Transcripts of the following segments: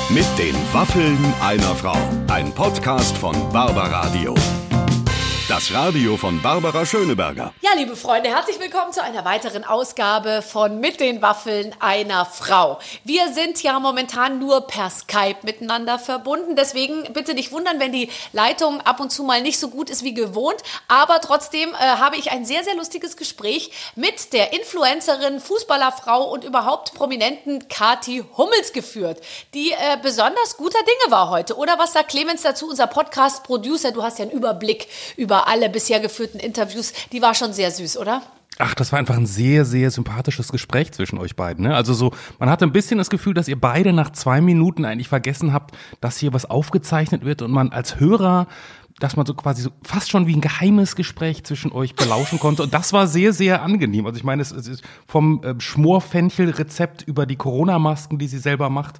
Mit den Waffeln einer Frau. Ein Podcast von Barbaradio. Das Radio von Barbara Schöneberger. Ja, liebe Freunde, herzlich willkommen zu einer weiteren Ausgabe von Mit den Waffeln einer Frau. Wir sind ja momentan nur per Skype miteinander verbunden. Deswegen bitte nicht wundern, wenn die Leitung ab und zu mal nicht so gut ist wie gewohnt. Aber trotzdem habe ich ein sehr, sehr lustiges Gespräch mit der Influencerin, Fußballerfrau und überhaupt prominenten Kathi Hummels geführt, die besonders guter Dinge war heute. Oder was sagt Clemens dazu, unser Podcast-Producer? Du hast ja einen Überblick über alle bisher geführten Interviews. Die war schon sehr süß, oder? Ach, das war einfach ein sehr, sehr sympathisches Gespräch zwischen euch beiden. Ne? Also so, man hatte ein bisschen das Gefühl, dass ihr beide nach 2 Minuten eigentlich vergessen habt, dass hier was aufgezeichnet wird und man als Hörer, dass man so quasi so fast schon wie ein geheimes Gespräch zwischen euch belauschen konnte. Und das war sehr, sehr angenehm. Also ich meine, es ist vom Schmorfenchel-Rezept über die Corona-Masken, die sie selber macht,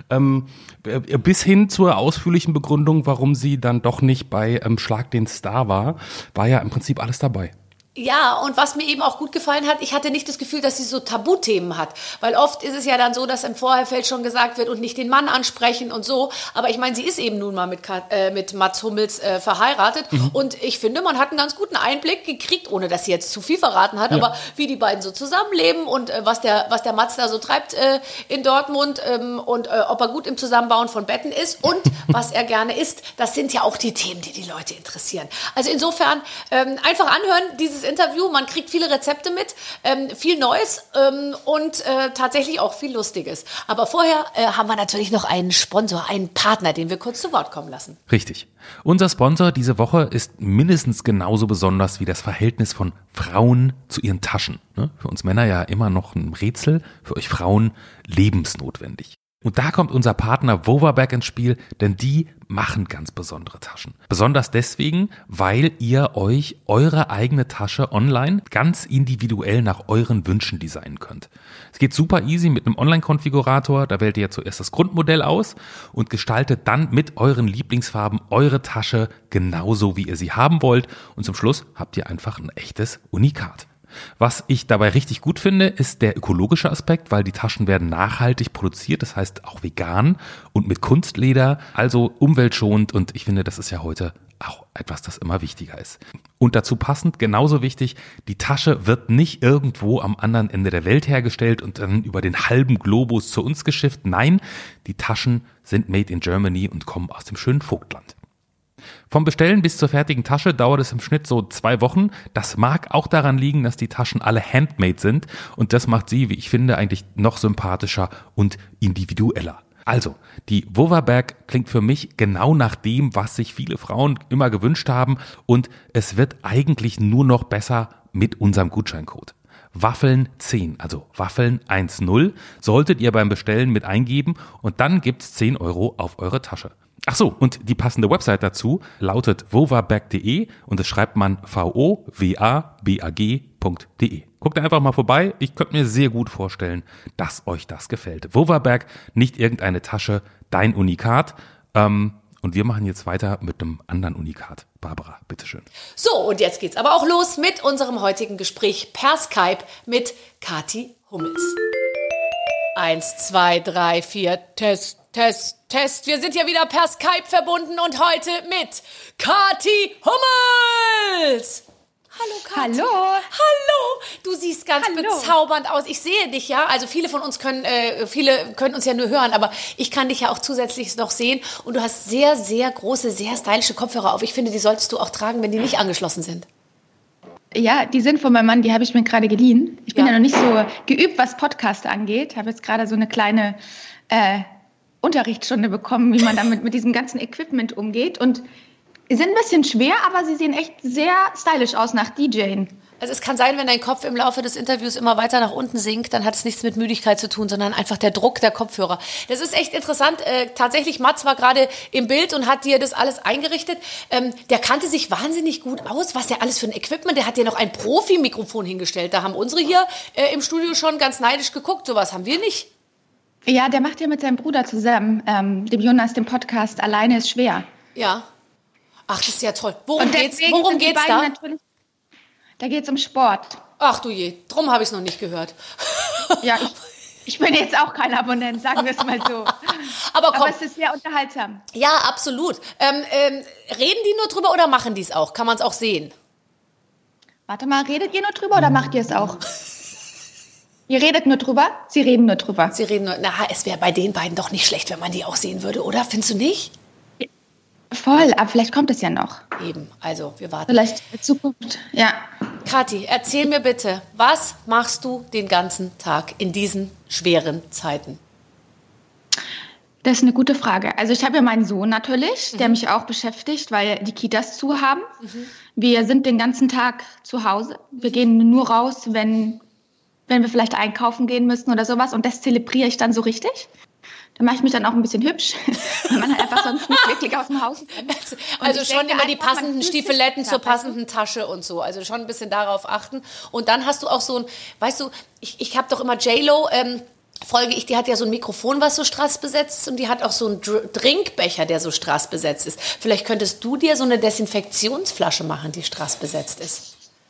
bis hin zur ausführlichen Begründung, warum sie dann doch nicht bei Schlag den Star war ja im Prinzip alles dabei. Ja, und was mir eben auch gut gefallen hat, ich hatte nicht das Gefühl, dass sie so Tabuthemen hat. Weil oft ist es ja dann so, dass im Vorfeld schon gesagt wird und nicht den Mann ansprechen und so. Aber ich meine, sie ist eben nun mal mit Mats Hummels verheiratet. Mhm. Und ich finde, man hat einen ganz guten Einblick gekriegt, ohne dass sie jetzt zu viel verraten hat, aber wie die beiden so zusammenleben und was der Mats da so treibt in Dortmund und ob er gut im Zusammenbauen von Betten ist und was er gerne isst. Das sind ja auch die Themen, die die Leute interessieren. Also insofern einfach anhören, dieses Interview, man kriegt viele Rezepte mit, viel Neues und tatsächlich auch viel Lustiges. Aber vorher haben wir natürlich noch einen Sponsor, einen Partner, den wir kurz zu Wort kommen lassen. Richtig. Unser Sponsor diese Woche ist mindestens genauso besonders wie das Verhältnis von Frauen zu ihren Taschen. Für uns Männer ja immer noch ein Rätsel, für euch Frauen lebensnotwendig. Und da kommt unser Partner Vovaback ins Spiel, denn die machen ganz besondere Taschen. Besonders deswegen, weil ihr euch eure eigene Tasche online ganz individuell nach euren Wünschen designen könnt. Es geht super easy mit einem Online-Konfigurator, da wählt ihr zuerst das Grundmodell aus und gestaltet dann mit euren Lieblingsfarben eure Tasche genauso, wie ihr sie haben wollt. Und zum Schluss habt ihr einfach ein echtes Unikat. Was ich dabei richtig gut finde, ist der ökologische Aspekt, weil die Taschen werden nachhaltig produziert, das heißt auch vegan und mit Kunstleder, also umweltschonend, und ich finde, das ist ja heute auch etwas, das immer wichtiger ist. Und dazu passend, genauso wichtig, die Tasche wird nicht irgendwo am anderen Ende der Welt hergestellt und dann über den halben Globus zu uns geschifft. Nein, die Taschen sind made in Germany und kommen aus dem schönen Vogtland. Vom Bestellen bis zur fertigen Tasche dauert es im Schnitt so 2 Wochen. Das mag auch daran liegen, dass die Taschen alle handmade sind und das macht sie, wie ich finde, eigentlich noch sympathischer und individueller. Also, die Vovaback klingt für mich genau nach dem, was sich viele Frauen immer gewünscht haben, und es wird eigentlich nur noch besser mit unserem Gutscheincode. Waffeln 10, also Waffeln 10, solltet ihr beim Bestellen mit eingeben und dann gibt's 10 € auf eure Tasche. Ach so, und die passende Website dazu lautet vovaback.de und das schreibt man vovabag.de. Guckt einfach mal vorbei, ich könnte mir sehr gut vorstellen, dass euch das gefällt. Vovaback, nicht irgendeine Tasche, dein Unikat. Und wir machen jetzt weiter mit einem anderen Unikat. Barbara, bitteschön. So, und jetzt geht's aber auch los mit unserem heutigen Gespräch per Skype mit Kathi Hummels. 1, 2, 3, 4, Test. Wir sind ja wieder per Skype verbunden und heute mit Kathi Hummels. Hallo Kathi. Hallo. Du siehst ganz bezaubernd aus. Ich sehe dich ja. Also viele von uns können uns ja nur hören, aber ich kann dich ja auch zusätzlich noch sehen. Und du hast sehr, sehr große, sehr stylische Kopfhörer auf. Ich finde, die solltest du auch tragen, wenn die nicht angeschlossen sind. Ja, die sind von meinem Mann, die habe ich mir gerade geliehen. Ich bin ja noch nicht so geübt, was Podcast angeht. Habe jetzt gerade so eine kleine Unterrichtsstunde bekommen, wie man damit mit diesem ganzen Equipment umgeht. Und sie sind ein bisschen schwer, aber sie sehen echt sehr stylisch aus nach DJing. Also es kann sein, wenn dein Kopf im Laufe des Interviews immer weiter nach unten sinkt, dann hat es nichts mit Müdigkeit zu tun, sondern einfach der Druck der Kopfhörer. Das ist echt interessant. Tatsächlich, Mats war gerade im Bild und hat dir das alles eingerichtet. Der kannte sich wahnsinnig gut aus, was der alles für ein Equipment. Der hat dir noch ein Profi-Mikrofon hingestellt. Da haben unsere hier im Studio schon ganz neidisch geguckt. Sowas haben wir nicht. Ja, der macht ja mit seinem Bruder zusammen, dem Jonas, den Podcast Alleine ist schwer. Ja. Ach, das ist ja toll. Worum geht's da? Da geht's um Sport. Ach du je, drum habe ich es noch nicht gehört. Ja, Ich bin jetzt auch kein Abonnent, sagen wir es mal so. Aber komm. Aber es ist sehr unterhaltsam. Ja, absolut. Reden die nur drüber oder machen die es auch? Kann man es auch sehen? Warte mal, redet ihr nur drüber oder macht ihr es auch? Ihr redet nur drüber? Sie reden nur drüber. Sie reden nur, es wäre bei den beiden doch nicht schlecht, wenn man die auch sehen würde, oder? Findest du nicht? Voll, aber vielleicht kommt es ja noch. Eben, also wir warten. Vielleicht in Zukunft, ja. Kathi, erzähl mir bitte, was machst du den ganzen Tag in diesen schweren Zeiten? Das ist eine gute Frage. Also ich habe ja meinen Sohn natürlich, der mich auch beschäftigt, weil die Kitas zu haben. Wir sind den ganzen Tag zu Hause. Wir gehen nur raus, wenn wir vielleicht einkaufen gehen müssen oder sowas. Und das zelebriere ich dann so richtig. Da mache ich mich dann auch ein bisschen hübsch, weil man halt einfach sonst nicht wirklich aus dem Haus rennt. Also schon immer die passenden Stiefeletten zur passenden Tasche und so. Also schon ein bisschen darauf achten. Und dann hast du auch so ein, weißt du, ich habe doch immer J-Lo, folge ich, die hat ja so ein Mikrofon, was so strassbesetzt ist, und die hat auch so einen Trinkbecher, der so strassbesetzt ist. Vielleicht könntest du dir so eine Desinfektionsflasche machen, die strassbesetzt ist.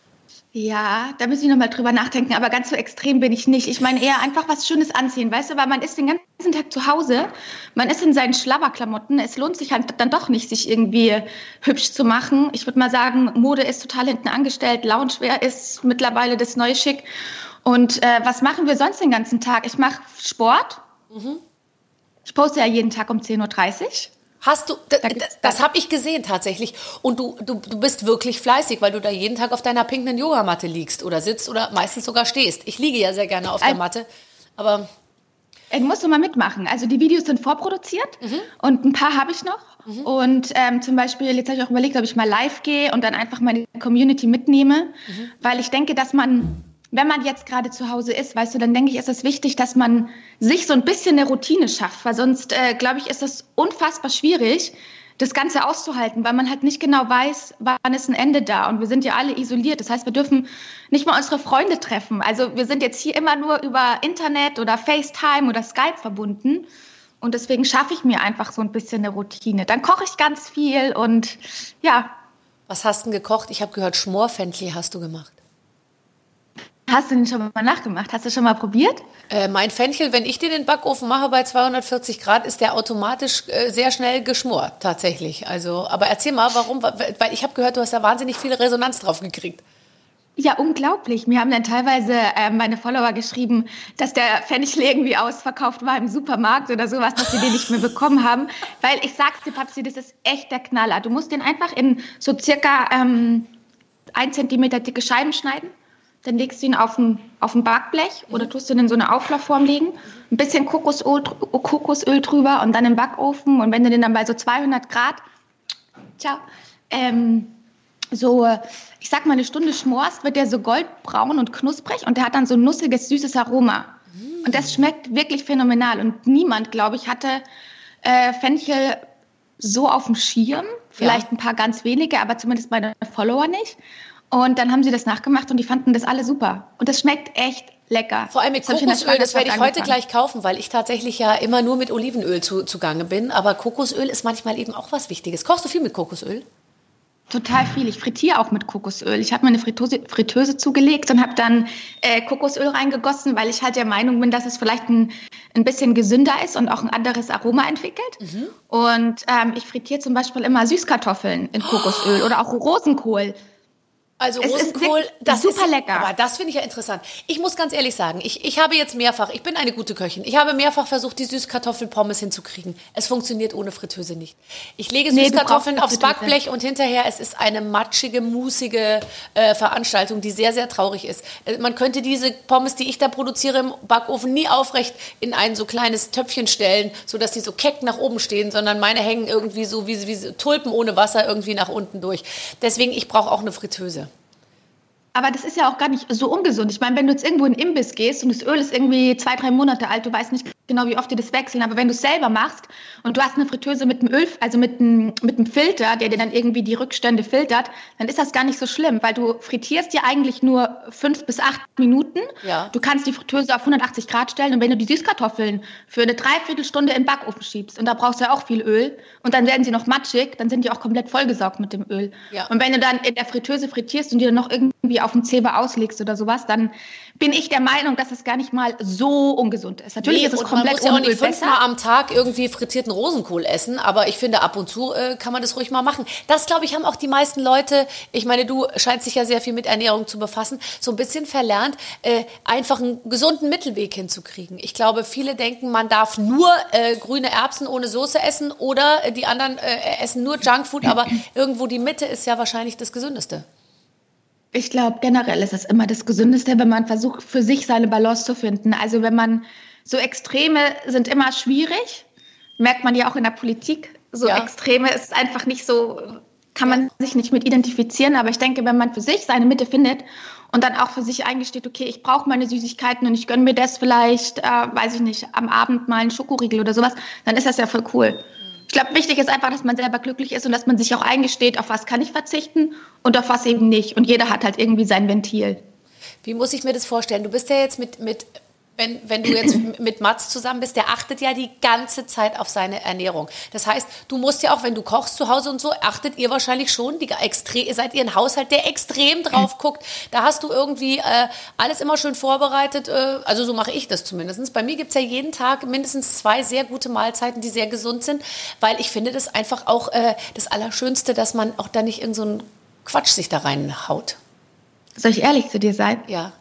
Ja, da müssen wir nochmal drüber nachdenken, aber ganz so extrem bin ich nicht. Ich meine eher einfach was Schönes anziehen, weißt du, weil man ist den ganzen Tag zu Hause, man ist in seinen Schlabberklamotten, es lohnt sich halt dann doch nicht, sich irgendwie hübsch zu machen. Ich würde mal sagen, Mode ist total hinten angestellt, Loungewear ist mittlerweile das neue Schick. Und was machen wir sonst den ganzen Tag? Ich mache Sport. Ich poste ja jeden Tag um 10.30 Uhr. Hast du, das habe ich gesehen tatsächlich. Und du bist wirklich fleißig, weil du da jeden Tag auf deiner pinken Yogamatte liegst oder sitzt oder meistens sogar stehst. Ich liege ja sehr gerne auf der Matte, aber... musst du mal mitmachen. Also die Videos sind vorproduziert und ein paar habe ich noch. Und zum Beispiel, jetzt habe ich auch überlegt, ob ich mal live gehe und dann einfach meine Community mitnehme, weil ich denke, dass man... Wenn man jetzt gerade zu Hause ist, weißt du, dann denke ich, ist es wichtig, dass man sich so ein bisschen eine Routine schafft, weil sonst, glaube ich, ist es unfassbar schwierig, das Ganze auszuhalten, weil man halt nicht genau weiß, wann ist ein Ende da. Und wir sind ja alle isoliert. Das heißt, wir dürfen nicht mal unsere Freunde treffen. Also wir sind jetzt hier immer nur über Internet oder FaceTime oder Skype verbunden. Und deswegen schaffe ich mir einfach so ein bisschen eine Routine. Dann koche ich ganz viel und ja. Was hast du denn gekocht? Ich habe gehört, Schmorfenchel hast du gemacht. Hast du den schon mal nachgemacht? Hast du schon mal probiert? Mein Fenchel, wenn ich den in den Backofen mache bei 240 Grad, ist der automatisch sehr schnell geschmort, tatsächlich. Also, aber erzähl mal, warum? Weil ich habe gehört, du hast da wahnsinnig viel Resonanz drauf gekriegt. Ja, unglaublich. Mir haben dann teilweise meine Follower geschrieben, dass der Fenchel irgendwie ausverkauft war im Supermarkt oder sowas, dass sie den nicht mehr bekommen haben. Weil ich sag's dir, Papsi, das ist echt der Knaller. Du musst den einfach in so circa 1 Zentimeter dicke Scheiben schneiden. Dann legst du ihn auf ein Backblech oder tust ihn in so eine Auflaufform legen. Ein bisschen Kokosöl drüber und dann im Backofen. Und wenn du den dann bei so 200 Grad, ich sag mal 1 Stunde schmorst, wird der so goldbraun und knusprig und der hat dann so ein nussiges, süßes Aroma. Und das schmeckt wirklich phänomenal. Und niemand, glaube ich, hatte Fenchel so auf dem Schirm. Vielleicht ein paar ganz wenige, aber zumindest meine Follower nicht. Und dann haben sie das nachgemacht und die fanden das alle super. Und das schmeckt echt lecker. Vor allem mit Kokosöl, das werde ich heute gleich kaufen, weil ich tatsächlich ja immer nur mit Olivenöl zugange bin. Aber Kokosöl ist manchmal eben auch was Wichtiges. Kochst du viel mit Kokosöl? Total viel. Ich frittiere auch mit Kokosöl. Ich habe mir eine Fritteuse zugelegt und habe dann Kokosöl reingegossen, weil ich halt der Meinung bin, dass es vielleicht ein bisschen gesünder ist und auch ein anderes Aroma entwickelt. Und ich frittiere zum Beispiel immer Süßkartoffeln in Kokosöl oder auch Rosenkohl. Also Rosenkohl, das super ist lecker. Aber das finde ich ja interessant. Ich muss ganz ehrlich sagen, ich habe jetzt mehrfach, ich bin eine gute Köchin, ich habe mehrfach versucht, die Süßkartoffelpommes hinzukriegen. Es funktioniert ohne Fritteuse nicht. Ich lege Süßkartoffeln aufs Backblech und hinterher, es ist eine matschige, musige Veranstaltung, die sehr, sehr traurig ist. Man könnte diese Pommes, die ich da produziere im Backofen, nie aufrecht in ein so kleines Töpfchen stellen, sodass die so keck nach oben stehen, sondern meine hängen irgendwie so wie Tulpen ohne Wasser irgendwie nach unten durch. Deswegen, ich brauche auch eine Fritteuse. Aber das ist ja auch gar nicht so ungesund. Ich meine, wenn du jetzt irgendwo in den Imbiss gehst und das Öl ist irgendwie 2-3 Monate alt, du weißt nicht genau, wie oft die das wechseln. Aber wenn du es selber machst und du hast eine Fritteuse mit dem Öl, also mit einem Filter, der dir dann irgendwie die Rückstände filtert, dann ist das gar nicht so schlimm, weil du frittierst ja eigentlich nur 5 bis 8 Minuten. Ja. Du kannst die Fritteuse auf 180 Grad stellen und wenn du die Süßkartoffeln für eine Dreiviertelstunde in den Backofen schiebst und da brauchst du ja auch viel Öl und dann werden sie noch matschig, dann sind die auch komplett vollgesaugt mit dem Öl. Ja. Und wenn du dann in der Fritteuse frittierst und die dann noch irgendwie auf dem Zeber auslegst oder sowas, dann bin ich der Meinung, dass es gar nicht mal so ungesund ist. Natürlich ist es komplett man muss ja auch ohne nicht Öl 5-mal am Tag irgendwie frittierten Rosenkohl essen, aber ich finde, ab und zu kann man das ruhig mal machen. Das, glaube ich, haben auch die meisten Leute, ich meine, du scheinst dich ja sehr viel mit Ernährung zu befassen, so ein bisschen verlernt, einfach einen gesunden Mittelweg hinzukriegen. Ich glaube, viele denken, man darf nur grüne Erbsen ohne Soße essen oder die anderen essen nur Junkfood, aber irgendwo die Mitte ist ja wahrscheinlich das Gesündeste. Ich glaube, generell ist es immer das Gesündeste, wenn man versucht, für sich seine Balance zu finden. Also wenn man, so Extreme sind immer schwierig, merkt man ja auch in der Politik. So Extreme ist einfach nicht so, kann man sich nicht mit identifizieren. Aber ich denke, wenn man für sich seine Mitte findet und dann auch für sich eingesteht, okay, ich brauche meine Süßigkeiten und ich gönne mir das vielleicht, weiß ich nicht, am Abend mal einen Schokoriegel oder sowas, dann ist das ja voll cool. Ich glaube, wichtig ist einfach, dass man selber glücklich ist und dass man sich auch eingesteht, auf was kann ich verzichten und auf was eben nicht. Und jeder hat halt irgendwie sein Ventil. Wie muss ich mir das vorstellen? Du bist ja jetzt wenn du jetzt mit Mats zusammen bist, der achtet ja die ganze Zeit auf seine Ernährung. Das heißt, du musst ja auch, wenn du kochst zu Hause und so, achtet ihr wahrscheinlich schon, seid ihr ein Haushalt, der extrem drauf guckt. Da hast du irgendwie alles immer schön vorbereitet. Also so mache ich das zumindest. Bei mir gibt es ja jeden Tag mindestens 2 sehr gute Mahlzeiten, die sehr gesund sind, weil ich finde das einfach auch das Allerschönste, dass man auch da nicht irgend so einen Quatsch sich da reinhaut. Soll ich ehrlich zu dir sein? Ja.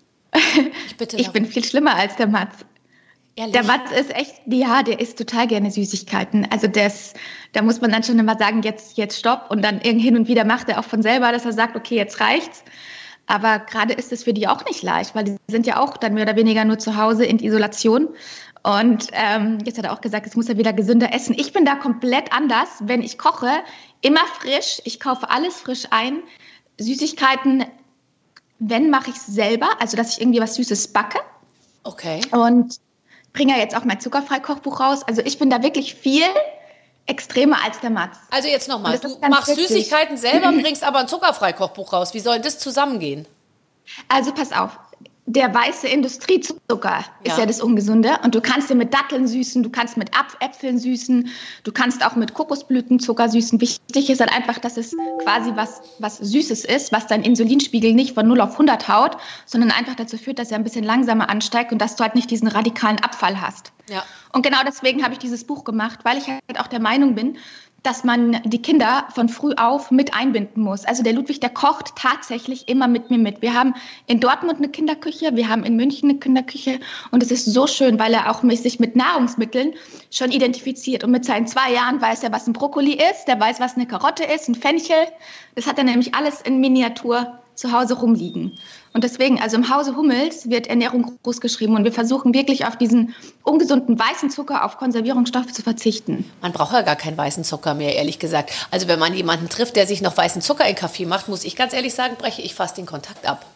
Ich bin viel schlimmer als der Mats. Ehrlich? Der Mats ist echt, der isst total gerne Süßigkeiten. Also da muss man dann schon immer sagen, jetzt stopp. Und dann hin und wieder macht er auch von selber, dass er sagt, okay, jetzt reicht's. Aber gerade ist es für die auch nicht leicht, weil die sind ja auch dann mehr oder weniger nur zu Hause in Isolation. Und jetzt hat er auch gesagt, jetzt muss er wieder gesünder essen. Ich bin da komplett anders. Wenn ich koche, immer frisch. Ich kaufe alles frisch ein. Süßigkeiten, wenn, mache ich es selber, also dass ich irgendwie was Süßes backe. Okay. Und bringe ja jetzt auch mein Zuckerfrei-Kochbuch raus. Also ich bin da wirklich viel extremer als der Mats. Also jetzt nochmal, du machst Süßigkeiten selber, bringst aber ein Zuckerfrei-Kochbuch raus. Wie soll das zusammengehen? Also pass auf. Der weiße Industriezucker ist ja das Ungesunde und du kannst den mit Datteln süßen, du kannst mit Äpfeln süßen, du kannst auch mit Kokosblütenzucker süßen. Wichtig ist halt einfach, dass es quasi was Süßes ist, was dein Insulinspiegel nicht von 0 auf 100 haut, sondern einfach dazu führt, dass er ein bisschen langsamer ansteigt und dass du halt nicht diesen radikalen Abfall hast. Ja. Und genau deswegen habe ich dieses Buch gemacht, weil ich halt auch der Meinung bin, dass man die Kinder von früh auf mit einbinden muss. Also der Ludwig, der kocht tatsächlich immer mit mir mit. Wir haben in Dortmund eine Kinderküche, wir haben in München eine Kinderküche und es ist so schön, weil er auch sich mit Nahrungsmitteln schon identifiziert. Und mit seinen 2 Jahren weiß er, was ein Brokkoli ist, der weiß, was eine Karotte ist, ein Fenchel. Das hat er nämlich alles in Miniatur zu Hause rumliegen. Und deswegen, also im Hause Hummels wird Ernährung groß geschrieben und wir versuchen wirklich auf diesen ungesunden weißen Zucker, auf Konservierungsstoffe zu verzichten. Man braucht ja gar keinen weißen Zucker mehr, ehrlich gesagt. Also wenn man jemanden trifft, der sich noch weißen Zucker in Kaffee macht, muss ich ganz ehrlich sagen, breche ich fast den Kontakt ab.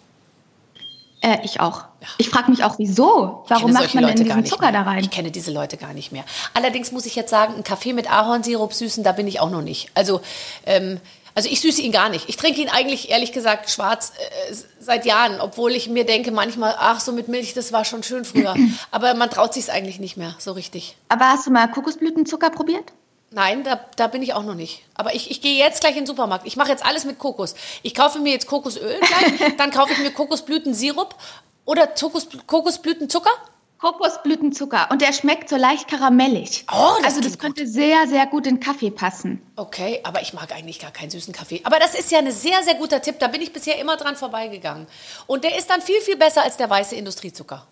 Ich auch. Ja. Ich frage mich auch, wieso? Warum macht man denn diesen Zucker da rein? Ich kenne diese Leute gar nicht mehr. Allerdings muss ich jetzt sagen, einen Kaffee mit Ahornsirup süßen, da bin ich auch noch nicht. Also ich süße ihn gar nicht. Ich trinke ihn eigentlich, ehrlich gesagt, schwarz seit Jahren, obwohl ich mir denke manchmal, ach, so mit Milch, das war schon schön früher. Aber man traut sich es eigentlich nicht mehr so richtig. Aber hast du mal Kokosblütenzucker probiert? Nein, da bin ich auch noch nicht. Aber ich gehe jetzt gleich in den Supermarkt. Ich mache jetzt alles mit Kokos. Ich kaufe mir jetzt Kokosöl gleich, dann kaufe ich mir Kokosblütensirup oder Kokosblütenzucker. Kokosblütenzucker und der schmeckt so leicht karamellig. Oh, das könnte sehr, sehr gut in Kaffee passen. Okay, aber ich mag eigentlich gar keinen süßen Kaffee. Aber das ist ja ein sehr, sehr guter Tipp. Da bin ich bisher immer dran vorbeigegangen. Und der ist dann viel, viel besser als der weiße Industriezucker.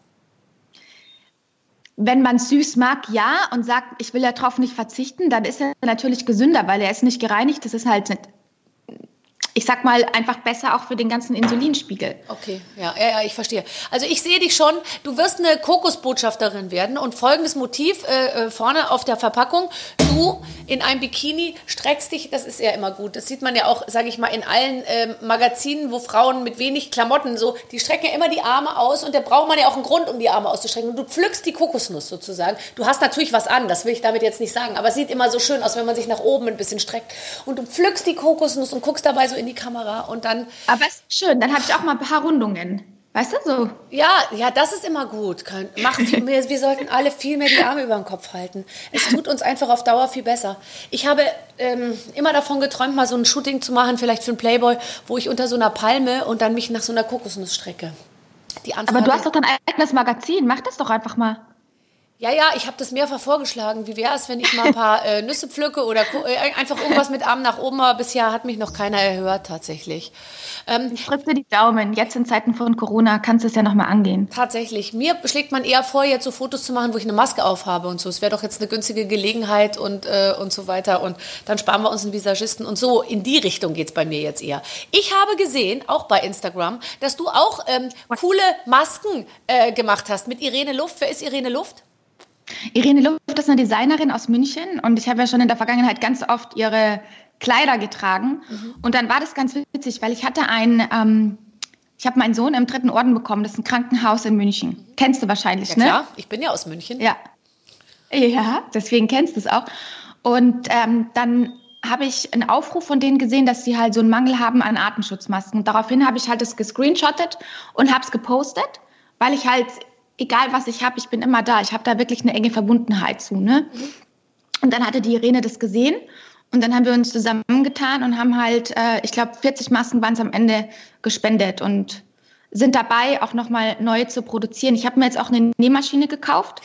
Wenn man süß mag, ja, und sagt, ich will darauf nicht verzichten, dann ist er natürlich gesünder, weil er ist nicht gereinigt. Das ist halt ich sag mal, einfach besser auch für den ganzen Insulinspiegel. Okay, ja, ich verstehe. Also ich sehe dich schon, du wirst eine Kokosbotschafterin werden und folgendes Motiv vorne auf der Verpackung, du in einem Bikini streckst dich, das ist ja immer gut, das sieht man ja auch, sage ich mal, in allen Magazinen, wo Frauen mit wenig Klamotten so, die strecken ja immer die Arme aus und da braucht man ja auch einen Grund, um die Arme auszustrecken und du pflückst die Kokosnuss sozusagen. Du hast natürlich was an, das will ich damit jetzt nicht sagen, aber es sieht immer so schön aus, wenn man sich nach oben ein bisschen streckt und du pflückst die Kokosnuss und guckst dabei so in die Kamera und dann... Aber es ist schön, dann habe ich auch mal ein paar Rundungen. Weißt du so? Ja, das ist immer gut. Wir sollten alle viel mehr die Arme über den Kopf halten. Es tut uns einfach auf Dauer viel besser. Ich habe immer davon geträumt, mal so ein Shooting zu machen, vielleicht für einen Playboy, wo ich unter so einer Palme und dann mich nach so einer Kokosnuss strecke. Aber du hast doch dein eigenes Magazin, mach das doch einfach mal. Ja, ich habe das mehrfach vorgeschlagen. Wie wäre es, wenn ich mal ein paar Nüsse pflücke oder einfach irgendwas mit Arm nach oben, aber bisher hat mich noch keiner erhört tatsächlich. Ich drücke dir die Daumen. Jetzt in Zeiten von Corona kannst du es ja nochmal angehen. Tatsächlich. Mir schlägt man eher vor, jetzt so Fotos zu machen, wo ich eine Maske aufhabe und so. Es wäre doch jetzt eine günstige Gelegenheit und so weiter. Und dann sparen wir uns einen Visagisten und so. In die Richtung geht's bei mir jetzt eher. Ich habe gesehen, auch bei Instagram, dass du auch coole Masken gemacht hast mit Irene Luft. Wer ist Irene Luft? Irene Luft ist eine Designerin aus München und ich habe ja schon in der Vergangenheit ganz oft ihre Kleider getragen. Und dann war das ganz witzig, weil ich habe meinen Sohn im 3. Orden bekommen, das ist ein Krankenhaus in München. Kennst du wahrscheinlich, ja, ne? Klar, ich bin ja aus München. Ja, deswegen kennst du es auch. Und dann habe ich einen Aufruf von denen gesehen, dass sie halt so einen Mangel haben an Atemschutzmasken. Und daraufhin habe ich halt das gescreenshottet und habe es gepostet, weil ich halt... Egal, was ich habe, ich bin immer da. Ich habe da wirklich eine enge Verbundenheit zu. Ne? Und dann hatte die Irene das gesehen. Und dann haben wir uns zusammengetan und haben halt, ich glaube, 40 Masken waren es am Ende gespendet und sind dabei, auch nochmal neue zu produzieren. Ich habe mir jetzt auch eine Nähmaschine gekauft,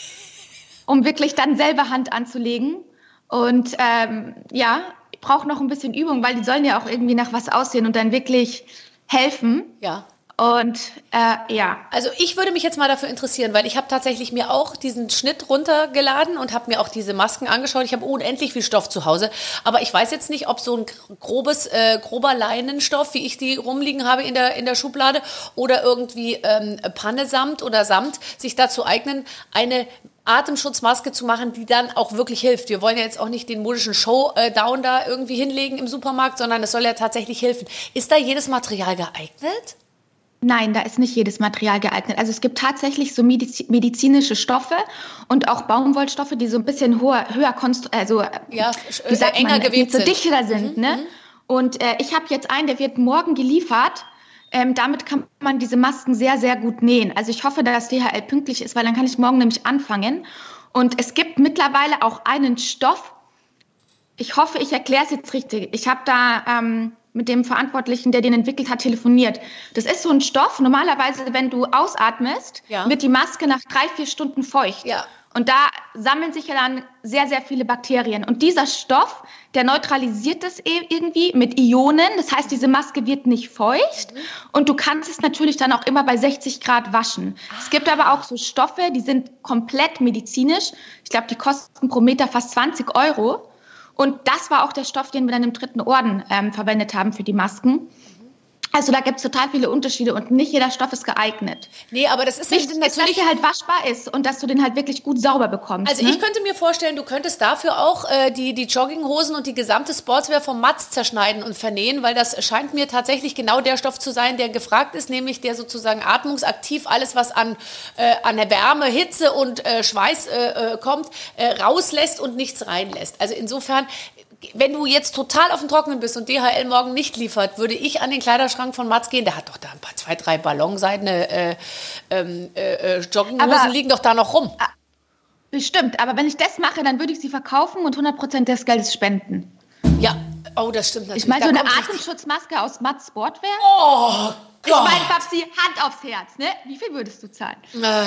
um wirklich dann selber Hand anzulegen. Und ich brauche noch ein bisschen Übung, weil die sollen ja auch irgendwie nach was aussehen und dann wirklich helfen. Ja. Und Also ich würde mich jetzt mal dafür interessieren, weil ich habe tatsächlich mir auch diesen Schnitt runtergeladen und habe mir auch diese Masken angeschaut. Ich habe unendlich viel Stoff zu Hause, aber ich weiß jetzt nicht, ob so ein grober Leinenstoff, wie ich die rumliegen habe in der Schublade, oder irgendwie Pannesamt oder Samt sich dazu eignen, eine Atemschutzmaske zu machen, die dann auch wirklich hilft. Wir wollen ja jetzt auch nicht den modischen Showdown da irgendwie hinlegen im Supermarkt, sondern es soll ja tatsächlich helfen. Ist da jedes Material geeignet? Nein, da ist nicht jedes Material geeignet. Also es gibt tatsächlich so medizinische Stoffe und auch Baumwollstoffe, die so ein bisschen enger gewebt sind, so dichter sind. Ne? Und ich habe jetzt einen, der wird morgen geliefert. Damit kann man diese Masken sehr, sehr gut nähen. Also ich hoffe, dass DHL pünktlich ist, weil dann kann ich morgen nämlich anfangen. Und es gibt mittlerweile auch einen Stoff. Ich hoffe, ich erkläre es jetzt richtig. Ich habe da mit dem Verantwortlichen, der den entwickelt hat, telefoniert. Das ist so ein Stoff, normalerweise, wenn du ausatmest, wird die Maske nach 3-4 Stunden feucht. Ja. Und da sammeln sich ja dann sehr, sehr viele Bakterien. Und dieser Stoff, der neutralisiert das irgendwie mit Ionen. Das heißt, diese Maske wird nicht feucht. Und du kannst es natürlich dann auch immer bei 60 Grad waschen. Es gibt aber auch so Stoffe, die sind komplett medizinisch. Ich glaube, die kosten pro Meter fast 20 €. Und das war auch der Stoff, den wir dann im 3. Orden verwendet haben für die Masken. Also da gibt es total viele Unterschiede und nicht jeder Stoff ist geeignet. Nee, aber das ist wichtig, natürlich, dass der halt waschbar ist und dass du den halt wirklich gut sauber bekommst. Also ich könnte mir vorstellen, du könntest dafür auch die Jogginghosen und die gesamte Sportswear vom Matz zerschneiden und vernähen, weil das scheint mir tatsächlich genau der Stoff zu sein, der gefragt ist, nämlich der sozusagen atmungsaktiv alles, was an der Wärme, Hitze und Schweiß kommt, rauslässt und nichts reinlässt. Also insofern, wenn du jetzt total auf dem Trockenen bist und DHL morgen nicht liefert, würde ich an den Kleiderschrank von Matz gehen. Der hat doch da ein paar 2-3 ballonseidene Jogginghosen liegen doch da noch rum. Bestimmt, aber wenn ich das mache, dann würde ich sie verkaufen und 100% des Geldes spenden. Ja, oh, das stimmt natürlich. Ich meine, so eine Atemschutzmaske aus Matz Sportwear. Oh Gott. Ich meine, Babsi, Hand aufs Herz, ne? Wie viel würdest du zahlen?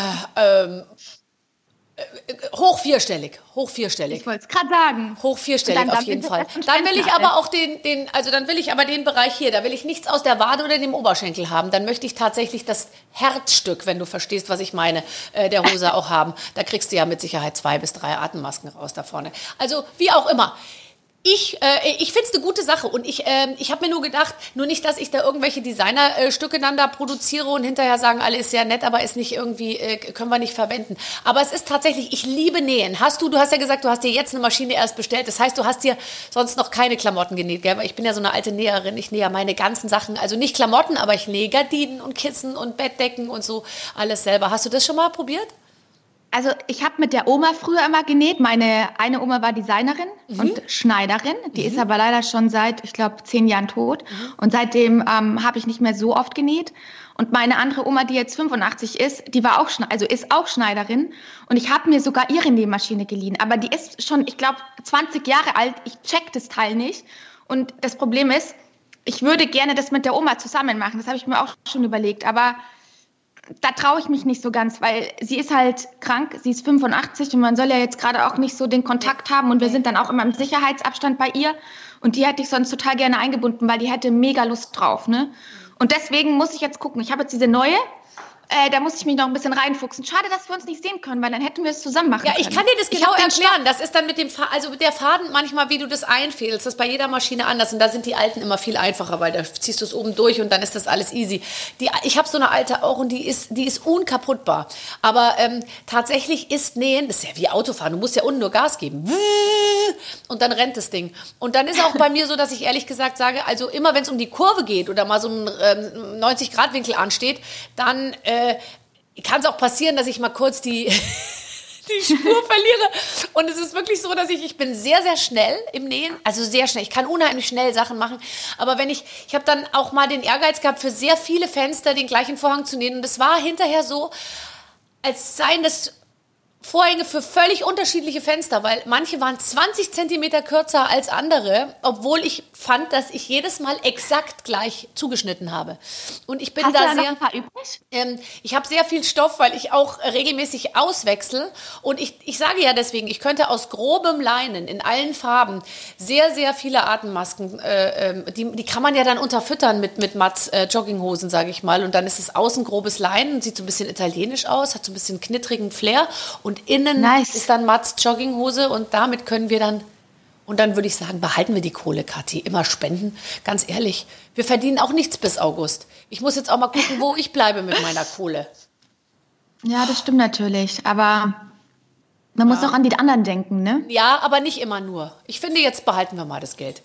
Hoch vierstellig. Ich wollte es gerade sagen. Hoch vierstellig auf jeden Fall. Dann will ich aber auch den Bereich hier, da will ich nichts aus der Wade oder dem Oberschenkel haben. Dann möchte ich tatsächlich das Herzstück, wenn du verstehst, was ich meine, der Hose auch haben. Da kriegst du ja mit Sicherheit 2 bis 3 Atemmasken raus da vorne. Also wie auch immer. Ich finde es eine gute Sache und ich habe mir nur gedacht, nur nicht, dass ich da irgendwelche Designerstücke dann da produziere und hinterher sagen, alle ist sehr nett, aber ist nicht irgendwie, können wir nicht verwenden. Aber es ist tatsächlich, ich liebe Nähen. Du hast ja gesagt, du hast dir jetzt eine Maschine erst bestellt, das heißt, du hast dir sonst noch keine Klamotten genäht, gell? Weil ich bin ja so eine alte Näherin, ich nähe ja meine ganzen Sachen, also nicht Klamotten, aber ich nähe Gardinen und Kissen und Bettdecken und so alles selber. Hast du das schon mal probiert? Also ich habe mit der Oma früher immer genäht. Meine eine Oma war Designerin und Schneiderin. Die ist aber leider schon seit, ich glaube, 10 Jahren tot. Und seitdem habe ich nicht mehr so oft genäht. Und meine andere Oma, die jetzt 85 ist, die war auch ist auch Schneiderin. Und ich habe mir sogar ihre Nähmaschine geliehen. Aber die ist schon, ich glaube, 20 Jahre alt. Ich check das Teil nicht. Und das Problem ist, ich würde gerne das mit der Oma zusammen machen. Das habe ich mir auch schon überlegt. Aber da traue ich mich nicht so ganz, weil sie ist halt krank, sie ist 85 und man soll ja jetzt gerade auch nicht so den Kontakt haben und wir sind dann auch immer im Sicherheitsabstand bei ihr und die hätte ich sonst total gerne eingebunden, weil die hätte mega Lust drauf, ne? Und deswegen muss ich jetzt gucken, ich habe jetzt diese neue, da muss ich mich noch ein bisschen reinfuchsen. Schade, dass wir uns nicht sehen können, weil dann hätten wir es zusammen machen können. Ja, ich kann dir das genau erklären. Das ist dann mit dem der Faden manchmal, wie du das einfädelst. Das ist bei jeder Maschine anders. Und da sind die alten immer viel einfacher, weil da ziehst du es oben durch und dann ist das alles easy. Ich habe so eine alte auch und die ist unkaputtbar. Aber tatsächlich ist Nähen, das ist ja wie Autofahren. Du musst ja unten nur Gas geben. Und dann rennt das Ding. Und dann ist auch bei mir so, dass ich ehrlich gesagt sage, also immer wenn es um die Kurve geht oder mal so ein 90-Grad-Winkel ansteht, dann kann es auch passieren, dass ich mal kurz die Spur verliere. Und es ist wirklich so, dass ich bin sehr, sehr schnell im Nähen. Also sehr schnell. Ich kann unheimlich schnell Sachen machen. Aber ich habe dann auch mal den Ehrgeiz gehabt, für sehr viele Fenster den gleichen Vorhang zu nähen. Und es war hinterher so, als seien das Vorhänge für völlig unterschiedliche Fenster, weil manche waren 20 Zentimeter kürzer als andere, obwohl ich fand, dass ich jedes Mal exakt gleich zugeschnitten habe. Und ich bin Hast da du da sehr, noch ein paar übrig? ich habe sehr viel Stoff, weil ich auch regelmäßig auswechsle. Und ich sage ja deswegen, ich könnte aus grobem Leinen in allen Farben sehr, sehr viele Atemmasken, die kann man ja dann unterfüttern mit Matts Jogginghosen, sage ich mal. Und dann ist es außen grobes Leinen, sieht so ein bisschen italienisch aus, hat so ein bisschen knittrigen Flair. Und innen ist dann Matts Jogginghose und damit können wir dann, und dann würde ich sagen, behalten wir die Kohle, Kathi, immer spenden. Ganz ehrlich, wir verdienen auch nichts bis August. Ich muss jetzt auch mal gucken, wo ich bleibe mit meiner Kohle. Ja, das stimmt natürlich, aber man muss auch an die anderen denken, ne? Ja, aber nicht immer nur. Ich finde, jetzt behalten wir mal das Geld.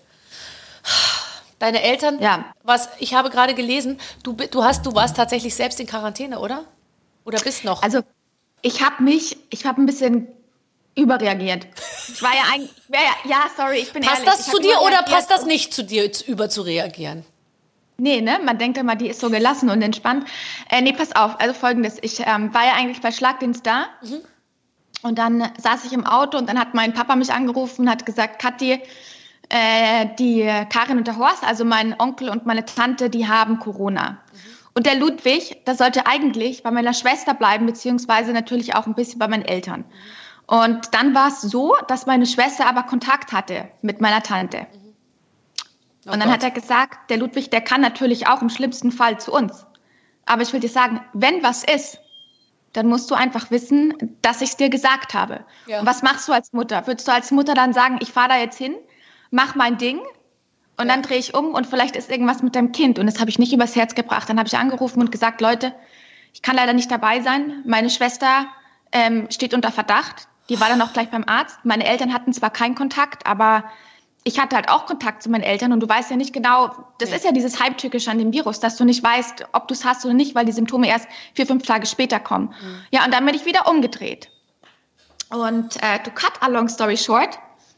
Deine Eltern, ich habe gerade gelesen, du warst tatsächlich selbst in Quarantäne, oder? Oder bist noch? Also ich habe ein bisschen überreagiert. Ich war ja eigentlich, sorry, ich bin ehrlich. Passt das zu dir oder passt das nicht zu dir, über zu reagieren? Nee, ne? Man denkt immer, die ist so gelassen und entspannt. Nee, pass auf. Also Folgendes. Ich war ja eigentlich bei Schlagdienst da. Und dann saß ich im Auto und dann hat mein Papa mich angerufen und hat gesagt, Kathi, die Karin und der Horst, also mein Onkel und meine Tante, die haben Corona. Und der Ludwig, das sollte eigentlich bei meiner Schwester bleiben, beziehungsweise natürlich auch ein bisschen bei meinen Eltern. Und dann war es so, dass meine Schwester aber Kontakt hatte mit meiner Tante. Und dann hat er gesagt, der Ludwig, der kann natürlich auch im schlimmsten Fall zu uns. Aber ich will dir sagen, wenn was ist, dann musst du einfach wissen, dass ich es dir gesagt habe. Ja. Und was machst du als Mutter? Würdest du als Mutter dann sagen, ich fahre da jetzt hin, mach mein Ding und dann drehe ich um und vielleicht ist irgendwas mit deinem Kind. Und das habe ich nicht übers Herz gebracht. Dann habe ich angerufen und gesagt, Leute, ich kann leider nicht dabei sein. Meine Schwester steht unter Verdacht. Die war dann auch gleich beim Arzt. Meine Eltern hatten zwar keinen Kontakt, aber ich hatte halt auch Kontakt zu meinen Eltern. Und du weißt ja nicht genau, das ist ja dieses Heimtückische an dem Virus, dass du nicht weißt, ob du es hast oder nicht, weil die Symptome erst 4-5 Tage später kommen. Ja, und dann bin ich wieder umgedreht. Und to cut a long story short,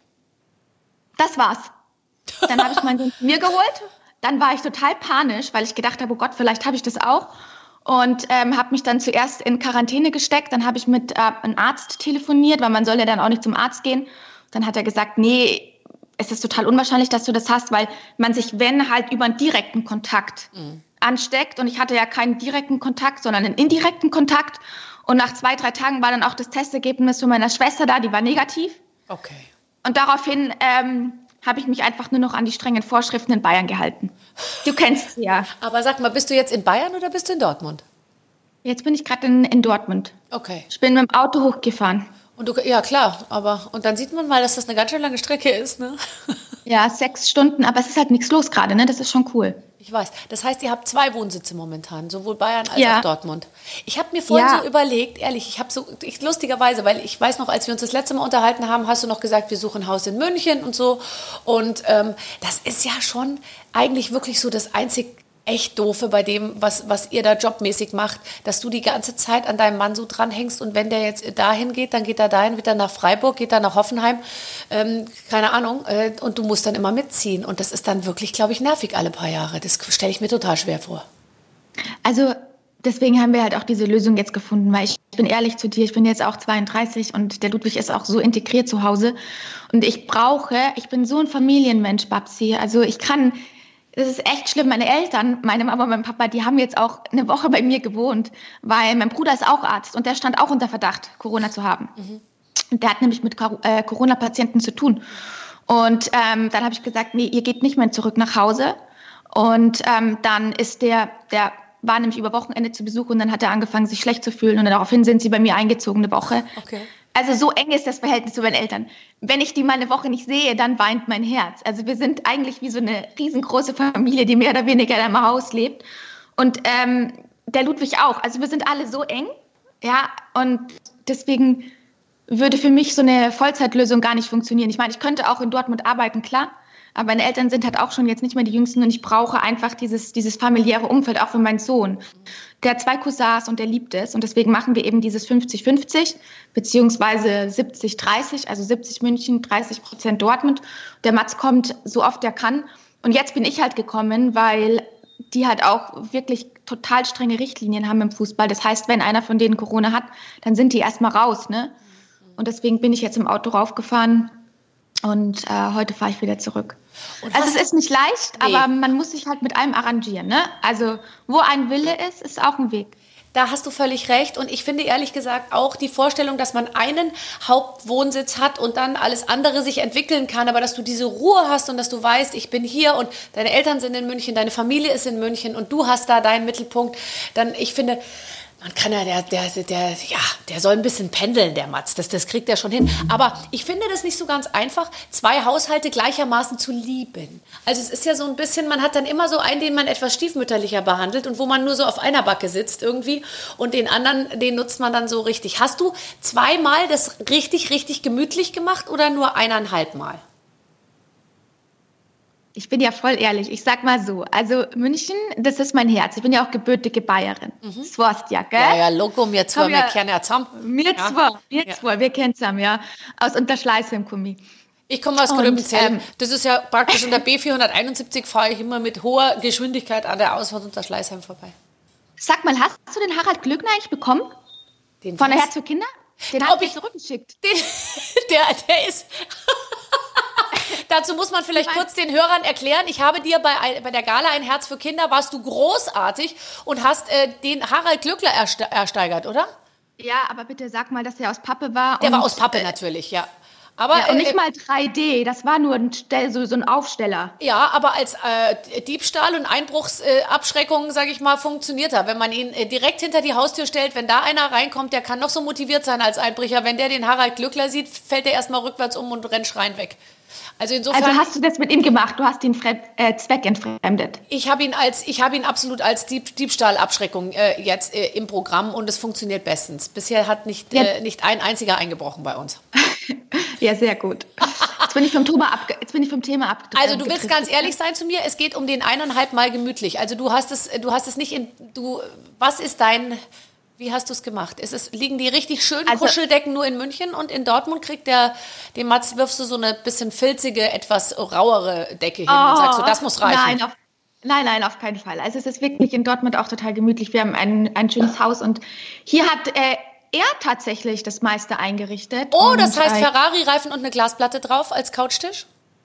das war's. Dann habe ich meinen Sohn mir geholt. Dann war ich total panisch, weil ich gedacht habe, oh Gott, vielleicht habe ich das auch. Und habe mich dann zuerst in Quarantäne gesteckt. Dann habe ich mit einem Arzt telefoniert, weil man soll ja dann auch nicht zum Arzt gehen. Dann hat er gesagt, nee, es ist total unwahrscheinlich, dass du das hast, weil man sich, wenn, halt über einen direkten Kontakt ansteckt. Und ich hatte ja keinen direkten Kontakt, sondern einen indirekten Kontakt. Und nach 2-3 Tagen war dann auch das Testergebnis von meiner Schwester da, die war negativ. Okay. Und daraufhin habe ich mich einfach nur noch an die strengen Vorschriften in Bayern gehalten. Du kennst sie ja. Aber sag mal, bist du jetzt in Bayern oder bist du in Dortmund? Jetzt bin ich gerade in Dortmund. Okay. Ich bin mit dem Auto hochgefahren. Und ja, klar, und dann sieht man mal, dass das eine ganz schön lange Strecke ist, ne? Ja, 6 Stunden, aber es ist halt nichts los gerade, ne? Das ist schon cool. Ich weiß. Das heißt, ihr habt 2 Wohnsitze momentan, sowohl Bayern als auch Dortmund. Ich habe mir vorhin so überlegt, ehrlich, lustigerweise, weil ich weiß noch, als wir uns das letzte Mal unterhalten haben, hast du noch gesagt, wir suchen ein Haus in München und so. Und das ist ja schon eigentlich wirklich so das einzig echt Doofe bei dem, was ihr da jobmäßig macht, dass du die ganze Zeit an deinem Mann so dranhängst und wenn der jetzt dahin geht, dann geht er dahin, wieder nach Freiburg, geht dann nach Hoffenheim, keine Ahnung, und du musst dann immer mitziehen und das ist dann wirklich, glaube ich, nervig alle paar Jahre. Das stelle ich mir total schwer vor. Also deswegen haben wir halt auch diese Lösung jetzt gefunden, weil ich bin ehrlich zu dir, ich bin jetzt auch 32 und der Ludwig ist auch so integriert zu Hause und ich bin so ein Familienmensch, Babsi, also das ist echt schlimm. Meine Eltern, meine Mama und mein Papa, die haben jetzt auch eine Woche bei mir gewohnt, weil mein Bruder ist auch Arzt und der stand auch unter Verdacht, Corona zu haben. Und der hat nämlich mit Corona-Patienten zu tun. Und dann habe ich gesagt, nee, ihr geht nicht mehr zurück nach Hause. Und dann ist der war nämlich über Wochenende zu Besuch und dann hat er angefangen, sich schlecht zu fühlen. Und daraufhin sind sie bei mir eingezogen, eine Woche. Okay. Also so eng ist das Verhältnis zu meinen Eltern. Wenn ich die mal eine Woche nicht sehe, dann weint mein Herz. Also wir sind eigentlich wie so eine riesengroße Familie, die mehr oder weniger in einem Haus lebt. Und der Ludwig auch. Also wir sind alle so eng. Ja, und deswegen würde für mich so eine Vollzeitlösung gar nicht funktionieren. Ich meine, ich könnte auch in Dortmund arbeiten, klar. Aber meine Eltern sind halt auch schon jetzt nicht mehr die Jüngsten und ich brauche einfach dieses familiäre Umfeld, auch für meinen Sohn. Der hat 2 Cousins und der liebt es. Und deswegen machen wir eben dieses 50-50 beziehungsweise 70-30, also 70 München, 30% Dortmund. Der Mats kommt so oft er kann. Und jetzt bin ich halt gekommen, weil die halt auch wirklich total strenge Richtlinien haben im Fußball. Das heißt, wenn einer von denen Corona hat, dann sind die erstmal raus, ne? Und deswegen bin ich jetzt im Auto raufgefahren. Und heute fahre ich wieder zurück. Also es ist nicht leicht, aber man muss sich halt mit allem arrangieren. Ne? Also wo ein Wille ist auch ein Weg. Da hast du völlig recht. Und ich finde ehrlich gesagt auch die Vorstellung, dass man einen Hauptwohnsitz hat und dann alles andere sich entwickeln kann, aber dass du diese Ruhe hast und dass du weißt, ich bin hier und deine Eltern sind in München, deine Familie ist in München und du hast da deinen Mittelpunkt, dann ich finde... Man kann ja, der soll ein bisschen pendeln, der Mats. Das kriegt er schon hin. Aber ich finde das nicht so ganz einfach, 2 Haushalte gleichermaßen zu lieben. Also es ist ja so ein bisschen, man hat dann immer so einen, den man etwas stiefmütterlicher behandelt und wo man nur so auf einer Backe sitzt irgendwie und den anderen, den nutzt man dann so richtig. Hast du 2-mal das richtig, richtig gemütlich gemacht oder nur 1,5 Mal? Ich bin ja voll ehrlich, ich sag mal so, also München, das ist mein Herz. Ich bin ja auch gebürtige Bayerin. Das weißt ja, gell? Ja, Logo, wir zwei, wir kennen ja zusammen. Wir kennen zusammen, ja. Aus Unterschleißheim komme ich. Ich komme aus Gröbenzell. Das ist ja praktisch in der B471 fahre ich immer mit hoher Geschwindigkeit an der Ausfahrt Unterschleißheim vorbei. Sag mal, hast du den Harald Glöckner eigentlich bekommen? Von der Herz für Kinder? Den habe ich zurückgeschickt. Der ist... Dazu muss man vielleicht kurz den Hörern erklären, ich habe dir bei der Gala Ein Herz für Kinder, warst du großartig und hast den Harald Glöckler ersteigert, oder? Ja, aber bitte sag mal, dass der aus Pappe war. Der war aus Pappe natürlich, ja. Aber, ja, und nicht mal 3D, das war nur so ein Aufsteller. Ja, aber als Diebstahl und Einbruchsabschreckung, sage ich mal, funktioniert er. Wenn man ihn direkt hinter die Haustür stellt, wenn da einer reinkommt, der kann noch so motiviert sein als Einbrecher. Wenn der den Harald Glöckler sieht, fällt er erstmal rückwärts um und rennt schreiend weg. Also insofern. Also hast du das mit ihm gemacht? Du hast ihn zweckentfremdet? Ich habe ihn absolut als Diebstahlabschreckung jetzt im Programm und es funktioniert bestens. Bisher hat nicht ein einziger eingebrochen bei uns. Ja, sehr gut. Jetzt bin ich vom Thema abgedreht. Also du willst ganz ehrlich sein zu mir, es geht um den 1,5 Mal gemütlich. Also du hast es nicht was ist wie hast du es gemacht? Liegen die richtig schönen Kuscheldecken nur in München und in Dortmund kriegt dem Mats wirfst du so eine bisschen filzige, etwas rauere Decke hin und sagst so, das muss reichen. Nein, auf keinen Fall. Also es ist wirklich in Dortmund auch total gemütlich. Wir haben ein schönes Haus und hier hat er tatsächlich das meiste eingerichtet. Oh, das heißt Ferrari-Reifen und eine Glasplatte drauf als Couchtisch?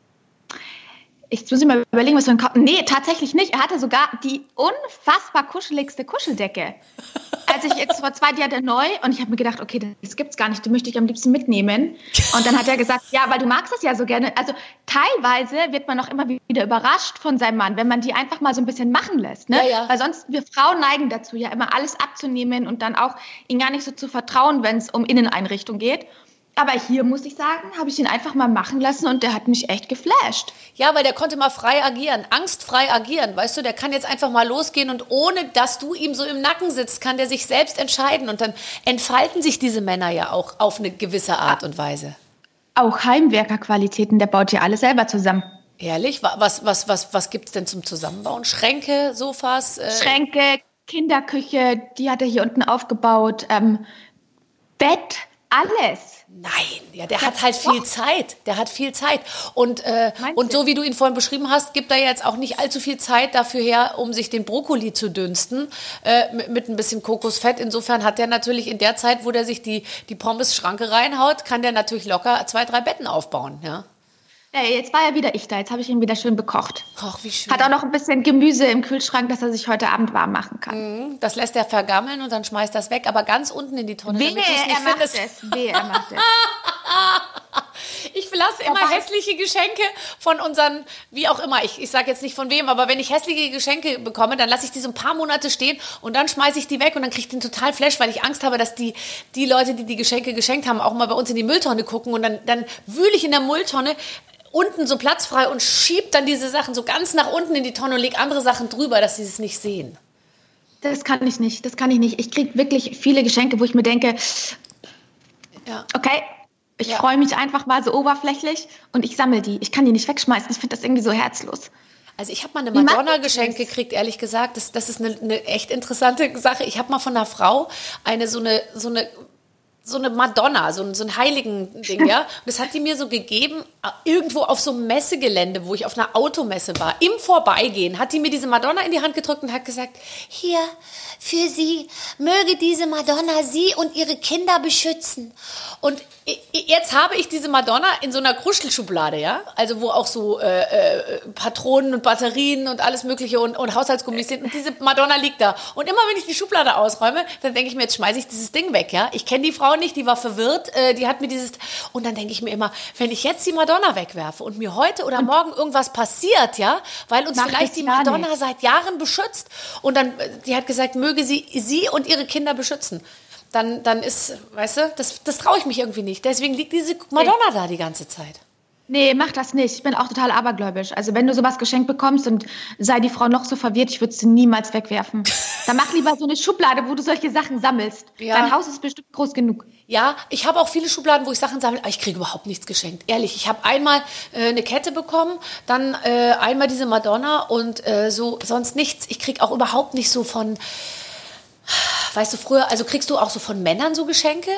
Ich muss mir mal überlegen, was für ein Nee, tatsächlich nicht. Er hatte sogar die unfassbar kuscheligste Kuscheldecke. Als ich jetzt vor 2 Jahren neu und ich habe mir gedacht, okay, das gibt's gar nicht, die möchte ich am liebsten mitnehmen. Und dann hat er gesagt, ja, weil du magst das ja so gerne. Also teilweise wird man auch immer wieder überrascht von seinem Mann, wenn man die einfach mal so ein bisschen machen lässt. Ne? Ja. Weil sonst, wir Frauen neigen dazu, ja immer alles abzunehmen und dann auch ihnen gar nicht so zu vertrauen, wenn es um Inneneinrichtung geht. Aber hier muss ich sagen, habe ich ihn einfach mal machen lassen und der hat mich echt geflasht. Ja, weil der konnte mal frei agieren, angstfrei agieren, weißt du, der kann jetzt einfach mal losgehen und ohne, dass du ihm so im Nacken sitzt, kann der sich selbst entscheiden und dann entfalten sich diese Männer ja auch auf eine gewisse Art und Weise. Auch Heimwerkerqualitäten, der baut hier alles selber zusammen. Ehrlich? Was gibt's denn zum Zusammenbauen? Schränke, Sofas? Schränke, Kinderküche, die hat er hier unten aufgebaut, Bett, alles. Nein, ja, der hat halt viel Zeit. Der hat viel Zeit. Und so wie du ihn vorhin beschrieben hast, gibt er jetzt auch nicht allzu viel Zeit dafür her, um sich den Brokkoli zu dünsten mit ein bisschen Kokosfett. Insofern hat der natürlich in der Zeit, wo der sich die Pommes-Schranke reinhaut, kann der natürlich locker 2, 3 Betten aufbauen, ja. Ja, jetzt war ja wieder ich da. Jetzt habe ich ihn wieder schön bekocht. Ach, wie schön. Hat auch noch ein bisschen Gemüse im Kühlschrank, dass er sich heute Abend warm machen kann. Das lässt er vergammeln und dann schmeißt das weg, aber ganz unten in die Tonne. Wehe, er macht es. Ich lasse immer hässliche Geschenke von unseren, wie auch immer, ich sage jetzt nicht von wem, aber wenn ich hässliche Geschenke bekomme, dann lasse ich die so ein paar Monate stehen und dann schmeiße ich die weg und dann kriege ich den total Flash, weil ich Angst habe, dass die Leute, die Geschenke geschenkt haben, auch mal bei uns in die Mülltonne gucken und dann wühle ich in der Mülltonne unten so Platz frei und schieb dann diese Sachen so ganz nach unten in die Tonne und leg andere Sachen drüber, dass sie es nicht sehen. Das kann ich nicht. Ich kriege wirklich viele Geschenke, wo ich mir denke, okay, ich freue mich einfach mal so oberflächlich und ich sammle die. Ich kann die nicht wegschmeißen. Ich finde das irgendwie so herzlos. Also ich habe mal eine Madonna geschenkt gekriegt, ehrlich gesagt. Das ist eine echt interessante Sache. Ich habe mal von einer Frau so eine Madonna, so ein Heiligen-Ding, ja. Und das hat die mir so gegeben, irgendwo auf so einem Messegelände, wo ich auf einer Automesse war. Im Vorbeigehen hat die mir diese Madonna in die Hand gedrückt und hat gesagt, hier, für Sie, möge diese Madonna Sie und Ihre Kinder beschützen. Und jetzt habe ich diese Madonna in so einer Kruschelschublade, ja, also wo auch so Patronen und Batterien und alles mögliche und Haushaltsgummis sind und diese Madonna liegt da. Und immer wenn ich die Schublade ausräume, dann denke ich mir, jetzt schmeiße ich dieses Ding weg, ja. Ich kenne die Frau nicht, die war verwirrt, die hat mir und dann denke ich mir immer, wenn ich jetzt die Madonna wegwerfe und mir heute oder morgen irgendwas passiert, ja, weil uns vielleicht die Madonna seit Jahren beschützt und dann, die hat gesagt, möge sie und ihre Kinder beschützen. Dann ist, weißt du, das traue ich mich irgendwie nicht. Deswegen liegt diese Madonna da die ganze Zeit. Nee, mach das nicht. Ich bin auch total abergläubisch. Also wenn du sowas geschenkt bekommst und sei die Frau noch so verwirrt, ich würde sie niemals wegwerfen. Dann mach lieber so eine Schublade, wo du solche Sachen sammelst. Ja. Dein Haus ist bestimmt groß genug. Ja, ich habe auch viele Schubladen, wo ich Sachen sammle, aber ich kriege überhaupt nichts geschenkt. Ehrlich, ich habe einmal eine Kette bekommen, dann einmal diese Madonna und so sonst nichts. Ich kriege auch überhaupt nicht so von, weißt du, früher, also kriegst du auch so von Männern so Geschenke?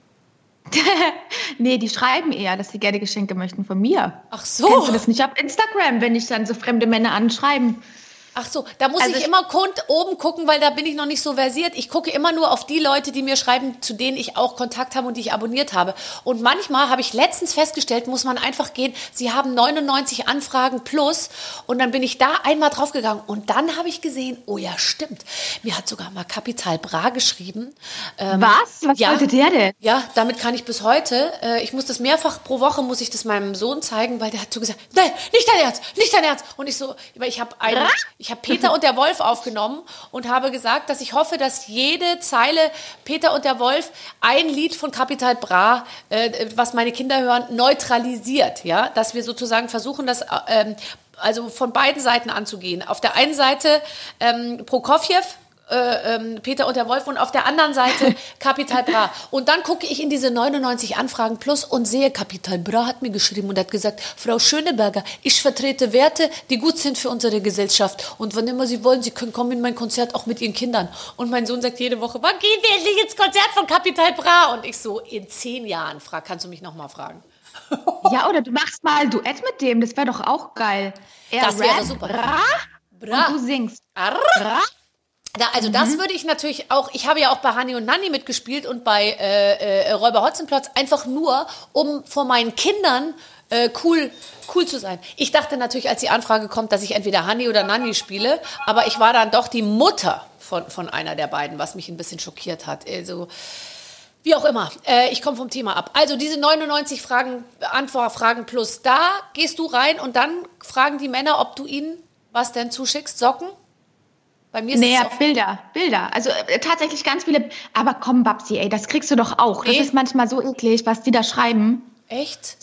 Nee, die schreiben eher, dass sie gerne Geschenke möchten von mir. Ach so. Kennst du das nicht auf Instagram, wenn ich dann so fremde Männer anschreiben? Ach so, da muss ich immer oben gucken, weil da bin ich noch nicht so versiert. Ich gucke immer nur auf die Leute, die mir schreiben, zu denen ich auch Kontakt habe und die ich abonniert habe. Und manchmal habe ich letztens festgestellt, muss man einfach gehen, sie haben 99 Anfragen plus. Und dann bin ich da einmal draufgegangen. Und dann habe ich gesehen, oh ja, stimmt. Mir hat sogar mal Capital Bra geschrieben. Was wollte der denn? Ja, damit kann ich bis heute. Ich muss das mehrfach pro Woche, muss ich das meinem Sohn zeigen, weil der hat so gesagt, nein, nicht dein Ernst, nicht dein Ernst. Und ich so, weil ich habe Peter und der Wolf aufgenommen und habe gesagt, dass ich hoffe, dass jede Zeile Peter und der Wolf ein Lied von Capital Bra, was meine Kinder hören, neutralisiert. Ja? Dass wir sozusagen versuchen, das also von beiden Seiten anzugehen. Auf der einen Seite Prokofjew, Peter und der Wolf und auf der anderen Seite Capital Bra. Und dann gucke ich in diese 99 Anfragen plus und sehe, Capital Bra hat mir geschrieben und hat gesagt, Frau Schöneberger, ich vertrete Werte, die gut sind für unsere Gesellschaft. Und wann immer Sie wollen, Sie können kommen in mein Konzert auch mit Ihren Kindern. Und mein Sohn sagt jede Woche, wann gehen wir endlich ins Konzert von Capital Bra? Und ich so, in 10 Jahren, kannst du mich nochmal fragen? Ja, oder du machst mal ein Duett mit dem, das wäre doch auch geil. Das wäre super. Bra. Und du singst. Bra. Also das würde ich natürlich auch, ich habe ja auch bei Hani und Nanni mitgespielt und bei Räuber Hotzenplotz, einfach nur, um vor meinen Kindern cool zu sein. Ich dachte natürlich, als die Anfrage kommt, dass ich entweder Hani oder Nanni spiele, aber ich war dann doch die Mutter von einer der beiden, was mich ein bisschen schockiert hat. Also, wie auch immer, ich komme vom Thema ab. Also diese 99 Antwortfragen plus, da gehst du rein und dann fragen die Männer, ob du ihnen was denn zuschickst, Socken? Bei mir ist Nee, es ja, Bilder. Also tatsächlich ganz viele. Aber komm, Babsi, ey, das kriegst du doch auch. Nee. Das ist manchmal so eklig, was die da schreiben. echt?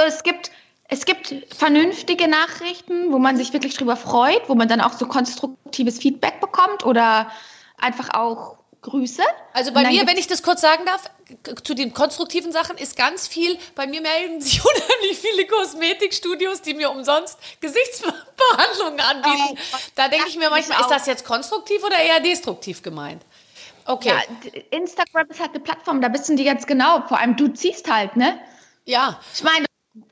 Es gibt vernünftige Nachrichten, wo man sich wirklich drüber freut, wo man dann auch so konstruktives Feedback bekommt oder einfach auch Grüße. Also bei Und dann mir, gibt's- wenn ich das kurz sagen darf, zu den konstruktiven Sachen ist ganz viel, bei mir melden sich unheimlich viele Kosmetikstudios, die mir umsonst Gesichtsbehandlungen anbieten. Da denke ich mir manchmal, ist das jetzt konstruktiv oder eher destruktiv gemeint? Okay, Ja, Instagram ist halt eine Plattform, da wissen die ganz genau. Vor allem du ziehst halt, ne? ja. Ich meine,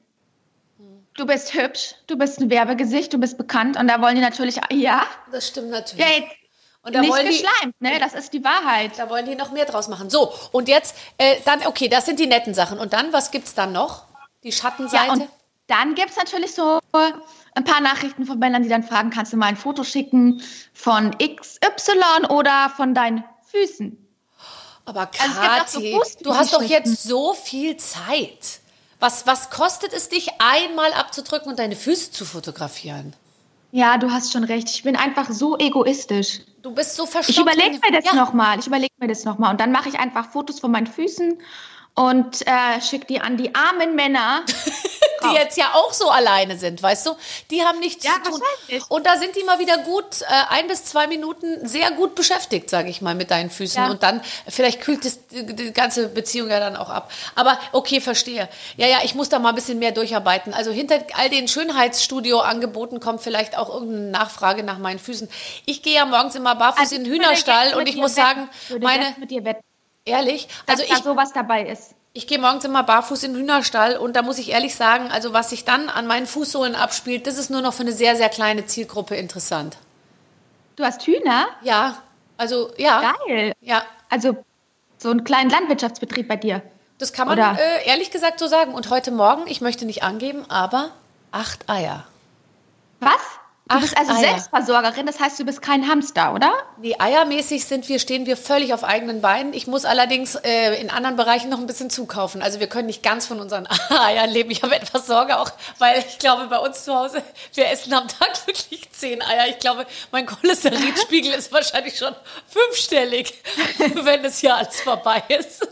du bist hübsch, du bist ein Werbegesicht, du bist bekannt und da wollen die natürlich, ja, Das stimmt natürlich. ja jetzt Und da nicht wollen die, geschleimt, ne? Das ist die Wahrheit. da wollen die noch mehr draus machen. So, und jetzt, dann, okay, das sind die netten Sachen. Und dann, was gibt's dann noch? Die Schattenseite? Ja, und dann gibt es natürlich so ein paar Nachrichten von Männern, die dann fragen, kannst du mal ein Foto schicken von XY oder von deinen Füßen? Aber Also es gibt auch so Kathi, Post- du hast doch Geschichten. jetzt so viel Zeit. Was kostet es dich, einmal abzudrücken und deine Füße zu fotografieren? Ja, du hast schon recht. Ich bin einfach so egoistisch. Du bist so Ich verstockt. überlege mir das Ja. nochmal. Und dann mache ich einfach Fotos von meinen Füßen und schicke die an die armen Männer. Die jetzt ja auch so alleine sind, weißt du? Die haben nichts Ja, zu tun. wahrscheinlich. Und da sind die mal wieder gut 1 bis 2 Minuten sehr gut beschäftigt, sage ich mal, mit deinen Füßen. Ja. Und dann, vielleicht kühlt die ganze Beziehung ja dann auch ab. Aber okay, verstehe. Ja, ich muss da mal ein bisschen mehr durcharbeiten. Also hinter all den Schönheitsstudio-Angeboten kommt vielleicht auch irgendeine Nachfrage nach meinen Füßen. Ich gehe ja morgens immer barfuß in den Hühnerstall und ich muss sagen, meine, mit dir wetten, ehrlich, dass also da sowas dabei ist. ich gehe morgens immer barfuß in den Hühnerstall und da muss ich ehrlich sagen, also was sich dann an meinen Fußsohlen abspielt, das ist nur noch für eine sehr, sehr kleine Zielgruppe interessant. Du hast Hühner? Ja, also ja. Geil. Ja, Also so einen kleinen Landwirtschaftsbetrieb bei dir. das kann man Oder? ehrlich gesagt so sagen. Und heute Morgen, ich möchte nicht angeben, aber 8 Eier. Was? Du 8 bist also Eier. Selbstversorgerin, das heißt, du bist kein Hamster, oder? Nee, eiermäßig stehen wir völlig auf eigenen Beinen. Ich muss allerdings in anderen Bereichen noch ein bisschen zukaufen. Also wir können nicht ganz von unseren Eiern leben. Ich habe etwas Sorge auch, weil ich glaube, bei uns zu Hause, wir essen am Tag wirklich 10 Eier. Ich glaube, mein Cholesterinspiegel ist wahrscheinlich schon 5-stellig, wenn das hier alles vorbei ist.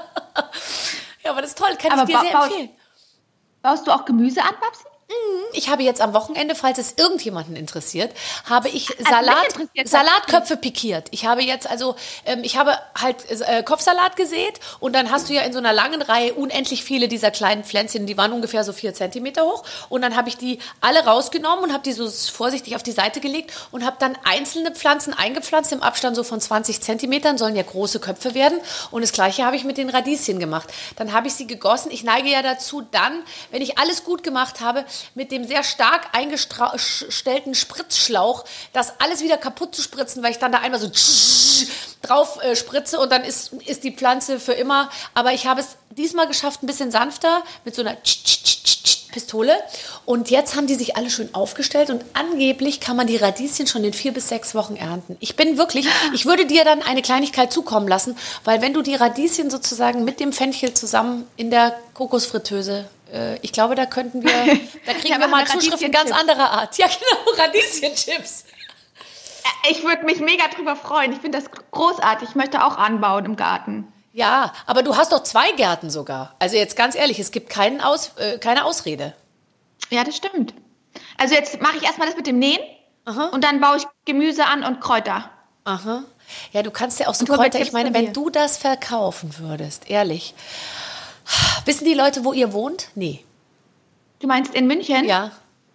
Ja, aber das ist toll, kann Aber ich dir sehr empfehlen. Baust du auch Gemüse an, Babsi? Ich habe jetzt am Wochenende, falls es irgendjemanden interessiert, habe ich mich interessiert das. Salatköpfe pikiert. Ich habe jetzt ich habe halt Kopfsalat gesät und dann hast du ja in so einer langen Reihe unendlich viele dieser kleinen Pflänzchen, die waren ungefähr so 4 Zentimeter hoch und dann habe ich die alle rausgenommen und habe die so vorsichtig auf die Seite gelegt und habe dann einzelne Pflanzen eingepflanzt im Abstand so von 20 Zentimetern, sollen ja große Köpfe werden und das Gleiche habe ich mit den Radieschen gemacht. Dann habe ich sie gegossen. Ich neige ja dazu dann, wenn ich alles gut gemacht habe, mit dem sehr stark eingestellten Spritzschlauch, das alles wieder kaputt zu spritzen, weil ich dann da einmal so drauf spritze und dann ist die Pflanze für immer. Aber ich habe es diesmal geschafft, ein bisschen sanfter mit so einer Pistole. Und jetzt haben die sich alle schön aufgestellt und angeblich kann man die Radieschen schon in 4 bis 6 Wochen ernten. Ich würde dir dann eine Kleinigkeit zukommen lassen, weil wenn du die Radieschen sozusagen mit dem Fenchel zusammen in der Kokosfritteuse, ich glaube, da kriegen wir mal Zuschriften ganz anderer Art. Ja, genau, Radieschenchips. Ich würde mich mega drüber freuen. Ich finde das großartig. Ich möchte auch anbauen im Garten. Ja, aber du hast doch 2 Gärten sogar. Also jetzt ganz ehrlich, es gibt keine Ausrede. Ja, das stimmt. Also jetzt mache ich erstmal das mit dem Nähen und dann baue ich Gemüse an und Kräuter. Aha. Ja, du kannst ja auch so Und du Kräuter, mit ich meine, Tipps von wenn dir. du das verkaufen würdest, ehrlich. Wissen die Leute, wo ihr wohnt? Nee. Du meinst in München? Ja,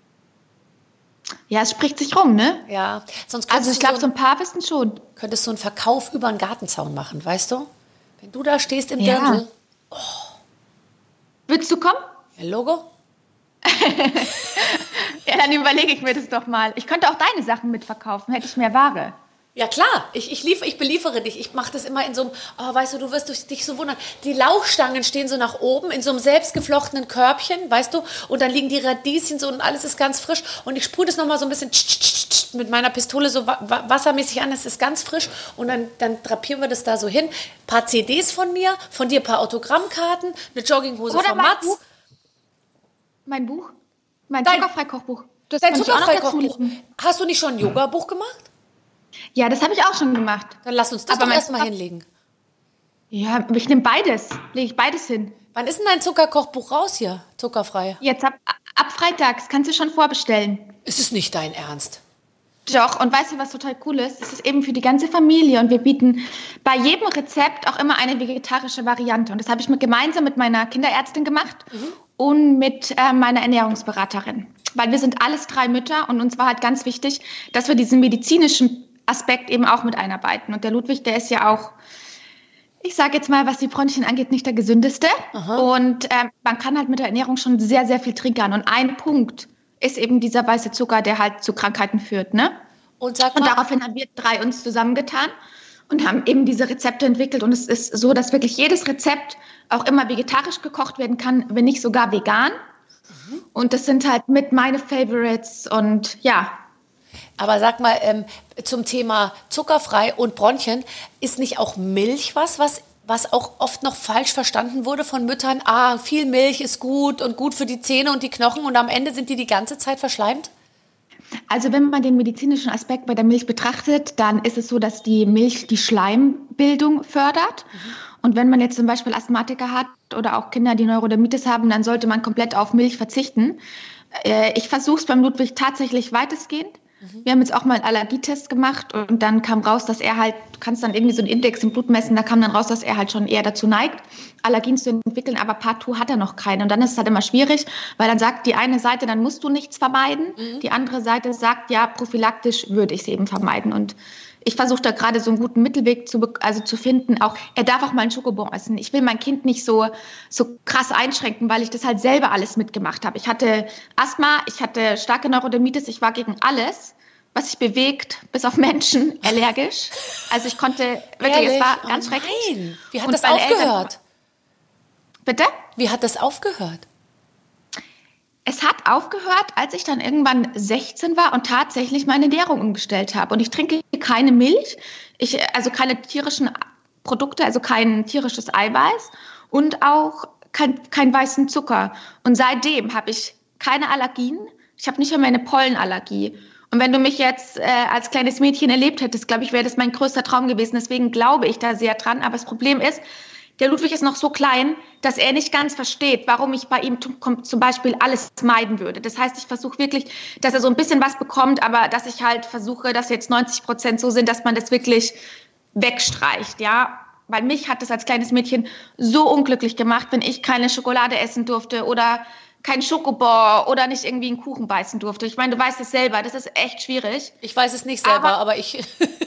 Ja, es spricht sich rum, ne? ja. Sonst Also ich glaube, so so ein paar wissen schon. könntest du einen Verkauf über einen Gartenzaun machen, weißt du? Wenn du da stehst im Ja. Dirndl, Willst du kommen? ja, Logo? Ja, dann überlege ich mir das doch mal. Ich könnte auch deine Sachen mitverkaufen, hätte ich mehr Ware. Ja klar, ich beliefere dich. Ich mache das immer in so einem, weißt du wirst dich so wundern. Die Lauchstangen stehen so nach oben in so einem selbstgeflochtenen Körbchen, weißt du? Und dann liegen die Radieschen so und alles ist ganz frisch. Und ich sprühe das nochmal so ein bisschen mit meiner Pistole so wassermäßig an. Es ist ganz frisch. Und dann drapieren wir das da so hin. Ein paar CDs von mir, von dir ein paar Autogrammkarten, eine Jogginghose Oder von mein Mats. Buch? Mein Buch? Mein Dein- Zuckerfrei-Kochbuch. Das Dein könnte ich auch noch dazu Zuckerfrei-Kochbuch. lesen. Hast du nicht schon ein Yoga-Buch gemacht? Ja, das habe ich auch schon gemacht. Dann lass uns das doch erstmal hinlegen. Ja, ich nehme beides. Lege ich beides hin. Wann ist denn dein Zuckerkochbuch raus hier? Zuckerfrei. Jetzt ab freitags. Kannst du schon vorbestellen. Ist es nicht dein Ernst? Doch, und weißt du, was total cool ist? Es ist eben für die ganze Familie und wir bieten bei jedem Rezept auch immer eine vegetarische Variante. Und das habe ich gemeinsam mit meiner Kinderärztin gemacht und mit meiner Ernährungsberaterin. Weil wir sind alles 3 Mütter und uns war halt ganz wichtig, dass wir diesen medizinischen Aspekt eben auch mit einarbeiten. Und der Ludwig, der ist ja auch, ich sage jetzt mal, was die Bronchien angeht, nicht der gesündeste. Aha. Und man kann halt mit der Ernährung schon sehr, sehr viel triggern. Und ein Punkt ist eben dieser weiße Zucker, der halt zu Krankheiten führt, ne? Und sag mal, und daraufhin haben wir 3 uns zusammengetan und haben eben diese Rezepte entwickelt. Und es ist so, dass wirklich jedes Rezept auch immer vegetarisch gekocht werden kann, wenn nicht sogar vegan. Und das sind halt mit meine Favorites und ja. Aber sag mal, zum Thema zuckerfrei und Bronchien, ist nicht auch Milch was auch oft noch falsch verstanden wurde von Müttern? Viel Milch ist gut und gut für die Zähne und die Knochen und am Ende sind die ganze Zeit verschleimt? Also wenn man den medizinischen Aspekt bei der Milch betrachtet, dann ist es so, dass die Milch die Schleimbildung fördert. Und wenn man jetzt zum Beispiel Asthmatiker hat oder auch Kinder, die Neurodermitis haben, dann sollte man komplett auf Milch verzichten. Ich versuche es beim Ludwig tatsächlich weitestgehend. Wir haben jetzt auch mal einen Allergietest gemacht und dann kam raus, dass er halt, du kannst dann irgendwie so einen Index im Blut messen, da kam dann raus, dass er halt schon eher dazu neigt, Allergien zu entwickeln, aber partout hat er noch keine. Und dann ist es halt immer schwierig, weil dann sagt die eine Seite, dann musst du nichts vermeiden, die andere Seite sagt, ja, prophylaktisch würde ich es eben vermeiden. Und ich versuche da gerade so einen guten Mittelweg zu finden. Auch er darf auch mal einen Schokobon essen. Ich will mein Kind nicht so krass einschränken, weil ich das halt selber alles mitgemacht habe. Ich hatte Asthma, ich hatte starke Neurodermitis, ich war gegen alles, was sich bewegt, bis auf Menschen, allergisch. Also ich konnte wirklich, es war ganz schrecklich. Nein. Wie hat das aufgehört? Bitte? Wie hat das aufgehört? Es hat aufgehört, als ich dann irgendwann 16 war und tatsächlich meine Ernährung umgestellt habe. Und ich trinke keine Milch, also keine tierischen Produkte, also kein tierisches Eiweiß und auch kein weißen Zucker. Und seitdem habe ich keine Allergien. Ich habe nicht mehr eine Pollenallergie. Und wenn du mich jetzt als kleines Mädchen erlebt hättest, glaube ich, wäre das mein größter Traum gewesen. Deswegen glaube ich da sehr dran. Aber das Problem ist, der Ludwig ist noch so klein, dass er nicht ganz versteht, warum ich bei ihm zum Beispiel alles meiden würde. Das heißt, ich versuche wirklich, dass er so ein bisschen was bekommt, aber dass ich halt versuche, dass jetzt 90% so sind, dass man das wirklich wegstreicht, ja. Weil mich hat das als kleines Mädchen so unglücklich gemacht, wenn ich keine Schokolade essen durfte oder kein Schokobon oder nicht irgendwie einen Kuchen beißen durfte. Ich meine, du weißt es selber, das ist echt schwierig. Ich weiß es nicht selber, aber ich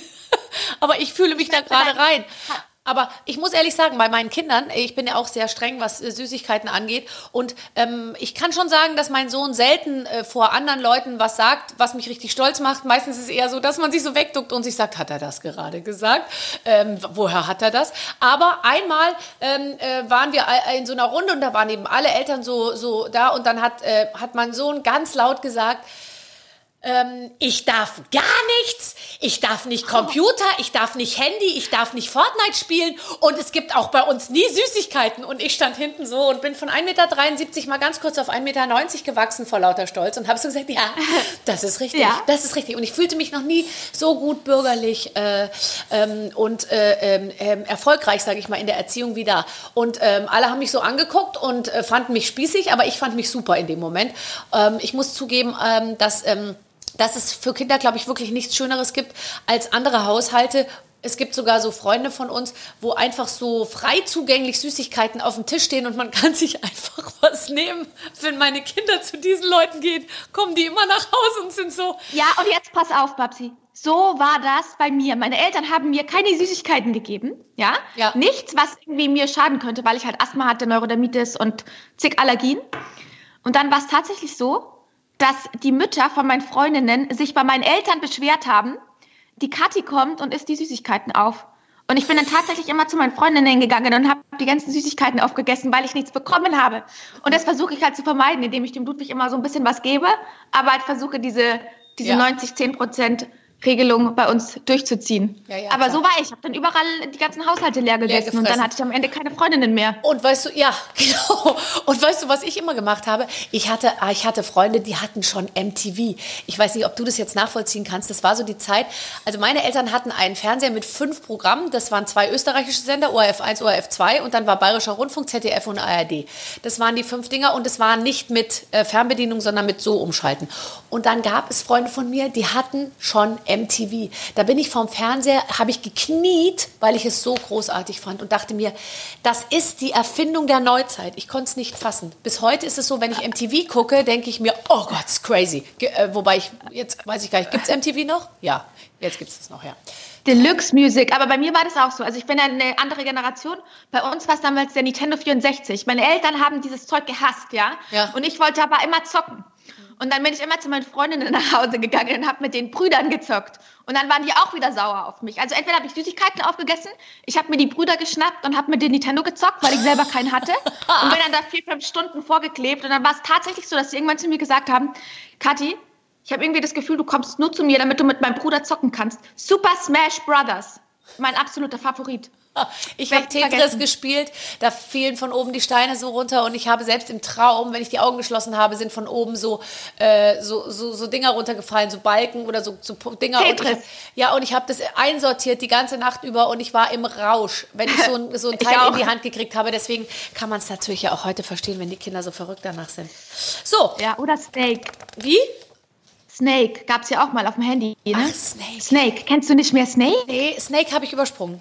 fühle mich da gerade rein. Aber ich muss ehrlich sagen, bei meinen Kindern, ich bin ja auch sehr streng, was Süßigkeiten angeht. Und ich kann schon sagen, dass mein Sohn selten vor anderen Leuten was sagt, was mich richtig stolz macht. Meistens ist es eher so, dass man sich so wegduckt und sich sagt, hat er das gerade gesagt? Woher hat er das? Aber einmal waren wir in so einer Runde und da waren eben alle Eltern so da. Und dann hat mein Sohn ganz laut gesagt, ich darf gar nichts, ich darf nicht Computer, ich darf nicht Handy, ich darf nicht Fortnite spielen und es gibt auch bei uns nie Süßigkeiten. Und ich stand hinten so und bin von 1,73 Meter mal ganz kurz auf 1,90 Meter gewachsen vor lauter Stolz und habe so gesagt, ja, das ist richtig, das ist richtig. Und ich fühlte mich noch nie so gut bürgerlich und erfolgreich, sage ich mal, in der Erziehung wie da. Und alle haben mich so angeguckt und fanden mich spießig, aber ich fand mich super in dem Moment. Ich muss zugeben, dass es für Kinder, glaube ich, wirklich nichts Schöneres gibt als andere Haushalte. Es gibt sogar so Freunde von uns, wo einfach so frei zugänglich Süßigkeiten auf dem Tisch stehen und man kann sich einfach was nehmen. Wenn meine Kinder zu diesen Leuten gehen, kommen die immer nach Hause und sind so... Ja, und jetzt pass auf, Babsi. So war das bei mir. Meine Eltern haben mir keine Süßigkeiten gegeben. Ja? Nichts, was irgendwie mir schaden könnte, weil ich halt Asthma hatte, Neurodermitis und zig Allergien. Und dann war es tatsächlich so, dass die Mütter von meinen Freundinnen sich bei meinen Eltern beschwert haben, die Kathi kommt und isst die Süßigkeiten auf. Und ich bin dann tatsächlich immer zu meinen Freundinnen gegangen und habe die ganzen Süßigkeiten aufgegessen, weil ich nichts bekommen habe. Und das versuche ich halt zu vermeiden, indem ich dem Ludwig immer so ein bisschen was gebe, aber halt versuche diese 90-10% Regelung bei uns durchzuziehen. Ja, aber klar. so war ich. Ich habe dann überall die ganzen Haushalte leer gegessen und dann hatte ich am Ende keine Freundinnen mehr. Und weißt du, ja, genau. Und weißt du, was ich immer gemacht habe? Ich hatte Freunde, die hatten schon MTV. Ich weiß nicht, ob du das jetzt nachvollziehen kannst. Das war so die Zeit. Also meine Eltern hatten einen Fernseher mit 5 Programmen. Das waren 2 österreichische Sender, ORF 1, ORF 2. Und dann war Bayerischer Rundfunk, ZDF und ARD. Das waren die 5 Dinger. Und es war nicht mit Fernbedienung, sondern mit so umschalten. Und dann gab es Freunde von mir, die hatten schon MTV. Da bin ich vorm Fernseher, habe ich gekniet, weil ich es so großartig fand und dachte mir, das ist die Erfindung der Neuzeit. Ich konnte es nicht fassen. Bis heute ist es so, wenn ich MTV gucke, denke ich mir, oh Gott, it's crazy. Wobei jetzt weiß ich gar nicht, gibt es MTV noch? Ja, jetzt gibt es das noch, ja. Deluxe Music, aber bei mir war das auch so. Also ich bin ja eine andere Generation. Bei uns war es damals der Nintendo 64. Meine Eltern haben dieses Zeug gehasst, ja? Und ich wollte aber immer zocken. Und dann bin ich immer zu meinen Freundinnen nach Hause gegangen und habe mit den Brüdern gezockt. Und dann waren die auch wieder sauer auf mich. Also entweder habe ich Süßigkeiten aufgegessen, ich habe mir die Brüder geschnappt und habe mit den Nintendo gezockt, weil ich selber keinen hatte. Und bin dann da 4-5 Stunden vorgeklebt. Und dann war es tatsächlich so, dass sie irgendwann zu mir gesagt haben, Kathi, ich habe irgendwie das Gefühl, du kommst nur zu mir, damit du mit meinem Bruder zocken kannst. Super Smash Brothers, mein absoluter Favorit. Ich habe Tetris gespielt, da fielen von oben die Steine so runter und ich habe selbst im Traum, wenn ich die Augen geschlossen habe, sind von oben so Dinger runtergefallen, so Balken oder so Dinger. Tetris. Und ich habe das einsortiert die ganze Nacht über und ich war im Rausch, wenn ich so ein Teil in die Hand gekriegt habe. Deswegen kann man es natürlich ja auch heute verstehen, wenn die Kinder so verrückt danach sind. So. Ja, oder Snake. Wie? Snake gab es ja auch mal auf dem Handy. Ne? Ach, Snake. Snake. Kennst du nicht mehr Snake? Nee, Snake habe ich übersprungen.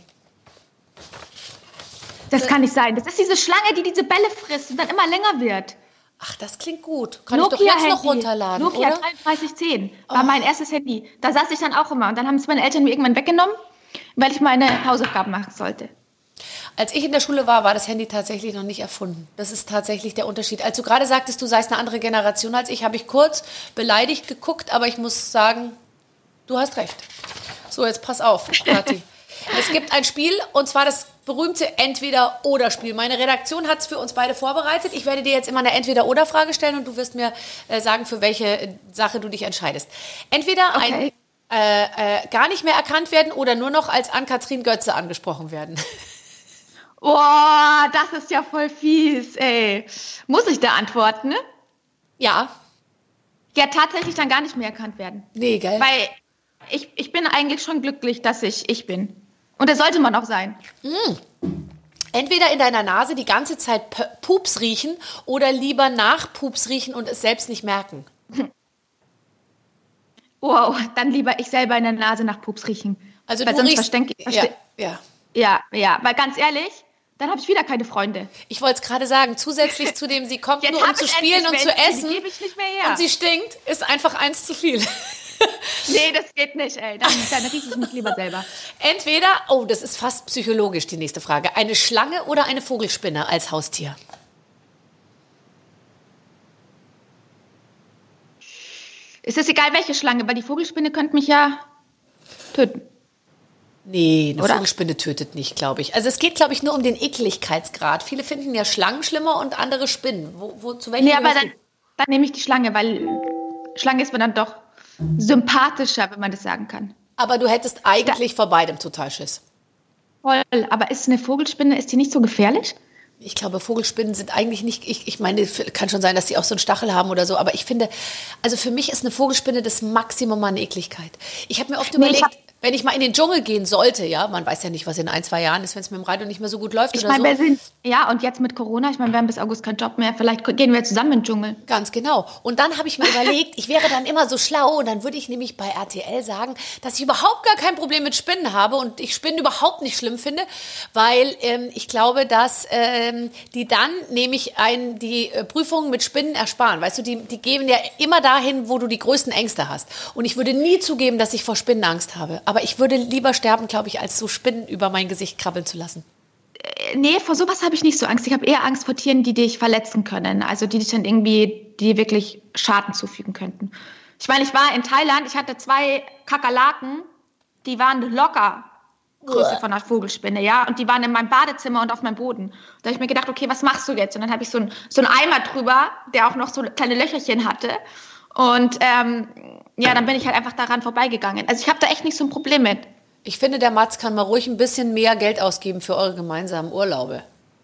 Das kann nicht sein. Das ist diese Schlange, die diese Bälle frisst und dann immer länger wird. Ach, das klingt gut. Kann ich doch jetzt noch runterladen, Nokia oder? 3310 war mein erstes Handy. Da saß ich dann auch immer. Und dann haben es meine Eltern mir irgendwann weggenommen, weil ich meine Hausaufgaben machen sollte. Als ich in der Schule war das Handy tatsächlich noch nicht erfunden. Das ist tatsächlich der Unterschied. Als du gerade sagtest, du seist eine andere Generation als ich, habe ich kurz beleidigt geguckt, aber ich muss sagen, du hast recht. So, jetzt pass auf, Kathi. Es gibt ein Spiel, und zwar das berühmte Entweder-Oder-Spiel. Meine Redaktion hat es für uns beide vorbereitet. Ich werde dir jetzt immer eine Entweder-Oder-Frage stellen und du wirst mir sagen, für welche Sache du dich entscheidest. Entweder gar nicht mehr erkannt werden oder nur noch als Ann-Kathrin Götze angesprochen werden. Boah, das ist ja voll fies, ey. Muss ich da antworten, ne? Ja. Ja, tatsächlich dann gar nicht mehr erkannt werden. Nee, gell? Weil ich bin eigentlich schon glücklich, dass ich bin. Und das sollte man auch sein. Entweder in deiner Nase die ganze Zeit Pups riechen oder lieber nach Pups riechen und es selbst nicht merken. Wow, dann lieber ich selber in der Nase nach Pups riechen. Also weil du sonst riechst... Ja, weil ganz ehrlich, dann habe ich wieder keine Freunde. Ich wollte es gerade sagen, zusätzlich zu dem, sie kommt Jetzt nur um zu spielen und zu essen die gebe ich nicht mehr her. und sie stinkt, ist einfach eins zu viel. Nee, das geht nicht, ey. Dann rieche ich mich lieber selber. Entweder, das ist fast psychologisch die nächste Frage, eine Schlange oder eine Vogelspinne als Haustier? Es ist egal, welche Schlange, weil die Vogelspinne könnte mich ja töten. Nee, eine Vogelspinne tötet nicht, glaube ich. Also es geht, glaube ich, nur um den Ekligkeitsgrad. Viele finden ja Schlangen schlimmer und andere Spinnen. Zu welchen? Nee, aber dann nehme ich die Schlange, weil Schlange ist mir dann doch sympathischer, wenn man das sagen kann. Aber du hättest eigentlich vor beidem total Schiss. Voll, aber ist eine Vogelspinne, ist die nicht so gefährlich? Ich glaube, Vogelspinnen sind eigentlich nicht, ich meine, kann schon sein, dass die auch so einen Stachel haben oder so, aber ich finde, also für mich ist eine Vogelspinne das Maximum an Ekligkeit. Ich habe mir oft überlegt, wenn ich mal in den Dschungel gehen sollte, ja, man weiß ja nicht, was in 1-2 Jahren ist, wenn es mit dem Radio nicht mehr so gut läuft oder so. Und jetzt mit Corona, wir haben bis August keinen Job mehr, vielleicht gehen wir zusammen in den Dschungel. Ganz genau. Und dann habe ich mir überlegt, ich wäre dann immer so schlau und dann würde ich nämlich bei RTL sagen, dass ich überhaupt gar kein Problem mit Spinnen habe und ich Spinnen überhaupt nicht schlimm finde, weil ich glaube, dass die dann nämlich die Prüfungen mit Spinnen ersparen. Weißt du, die gehen ja immer dahin, wo du die größten Ängste hast. Und ich würde nie zugeben, dass ich vor Spinnen Angst habe. Aber ich würde lieber sterben, glaube ich, als so Spinnen über mein Gesicht krabbeln zu lassen. Nee, vor sowas habe ich nicht so Angst. Ich habe eher Angst vor Tieren, die dich verletzen können. Also die dich dann irgendwie, die wirklich Schaden zufügen könnten. Ich meine, ich war in Thailand, ich hatte 2 Kakerlaken, die waren locker Größe von einer Vogelspinne, ja. Und die waren in meinem Badezimmer und auf meinem Boden. Da habe ich mir gedacht, okay, was machst du jetzt? Und dann habe ich so einen Eimer drüber, der auch noch so kleine Löcherchen hatte. Und dann bin ich halt einfach daran vorbeigegangen. Also ich habe da echt nicht so ein Problem mit. Ich finde, der Mats kann mal ruhig ein bisschen mehr Geld ausgeben für eure gemeinsamen Urlaube.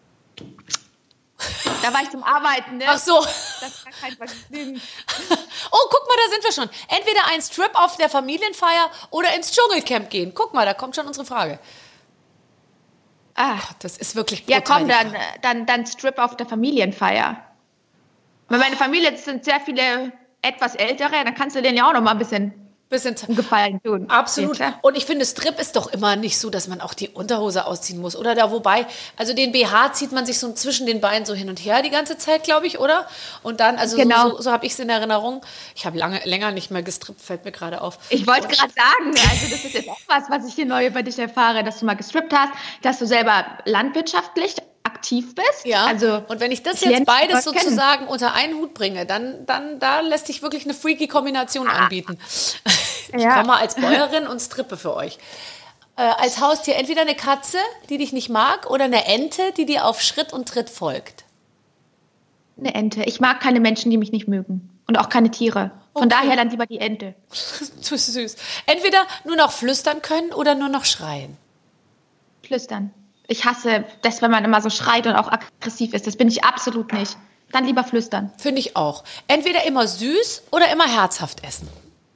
Da war ich zum Arbeiten, ne? Ach so. Das ist gar kein Vergnügen. Oh, guck mal, da sind wir schon. Entweder ein Strip auf der Familienfeier oder ins Dschungelcamp gehen. Guck mal, da kommt schon unsere Frage. Gott, das ist wirklich brutal. Ja, komm, dann Strip auf der Familienfeier. Weil meine Familie sind sehr viele etwas Ältere, dann kannst du denen ja auch noch mal ein bisschen Gefallen tun. Absolut. Und ich finde, Strip ist doch immer nicht so, dass man auch die Unterhose ausziehen muss. Oder da, wobei, also den BH zieht man sich so zwischen den Beinen so hin und her die ganze Zeit, glaube ich, oder? Und dann, also genau. so habe ich es in Erinnerung. Ich habe länger nicht mehr gestrippt, fällt mir gerade auf. Ich wollte gerade sagen, also das ist jetzt auch was ich hier neu über dich erfahre, dass du mal gestrippt hast, dass du selber landwirtschaftlich aktiv bist. Ja, also und wenn ich das jetzt beides sozusagen unter einen Hut bringe, dann da lässt sich wirklich eine freaky Kombination anbieten. Ich komme als Bäuerin und strippe für euch. Als Haustier entweder eine Katze, die dich nicht mag, oder eine Ente, die dir auf Schritt und Tritt folgt. Eine Ente. Ich mag keine Menschen, die mich nicht mögen. Und auch keine Tiere. Von daher dann lieber die Ente. Du süß. Entweder nur noch flüstern können oder nur noch schreien. Flüstern. Ich hasse das, wenn man immer so schreit und auch aggressiv ist. Das bin ich absolut nicht. Dann lieber flüstern. Finde ich auch. Entweder immer süß oder immer herzhaft essen.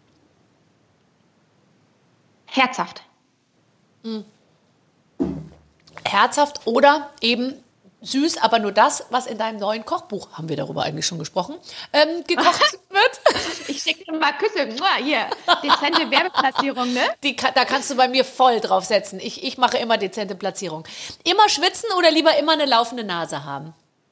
Herzhaft. Herzhaft oder eben süß, aber nur das, was in deinem neuen Kochbuch, haben wir darüber eigentlich schon gesprochen, gekocht wird. Ich schicke dir mal Küsse. Hier, dezente Werbeplatzierung, ne? Da kannst du bei mir voll drauf setzen. Ich mache immer dezente Platzierung. Immer schwitzen oder lieber immer eine laufende Nase haben?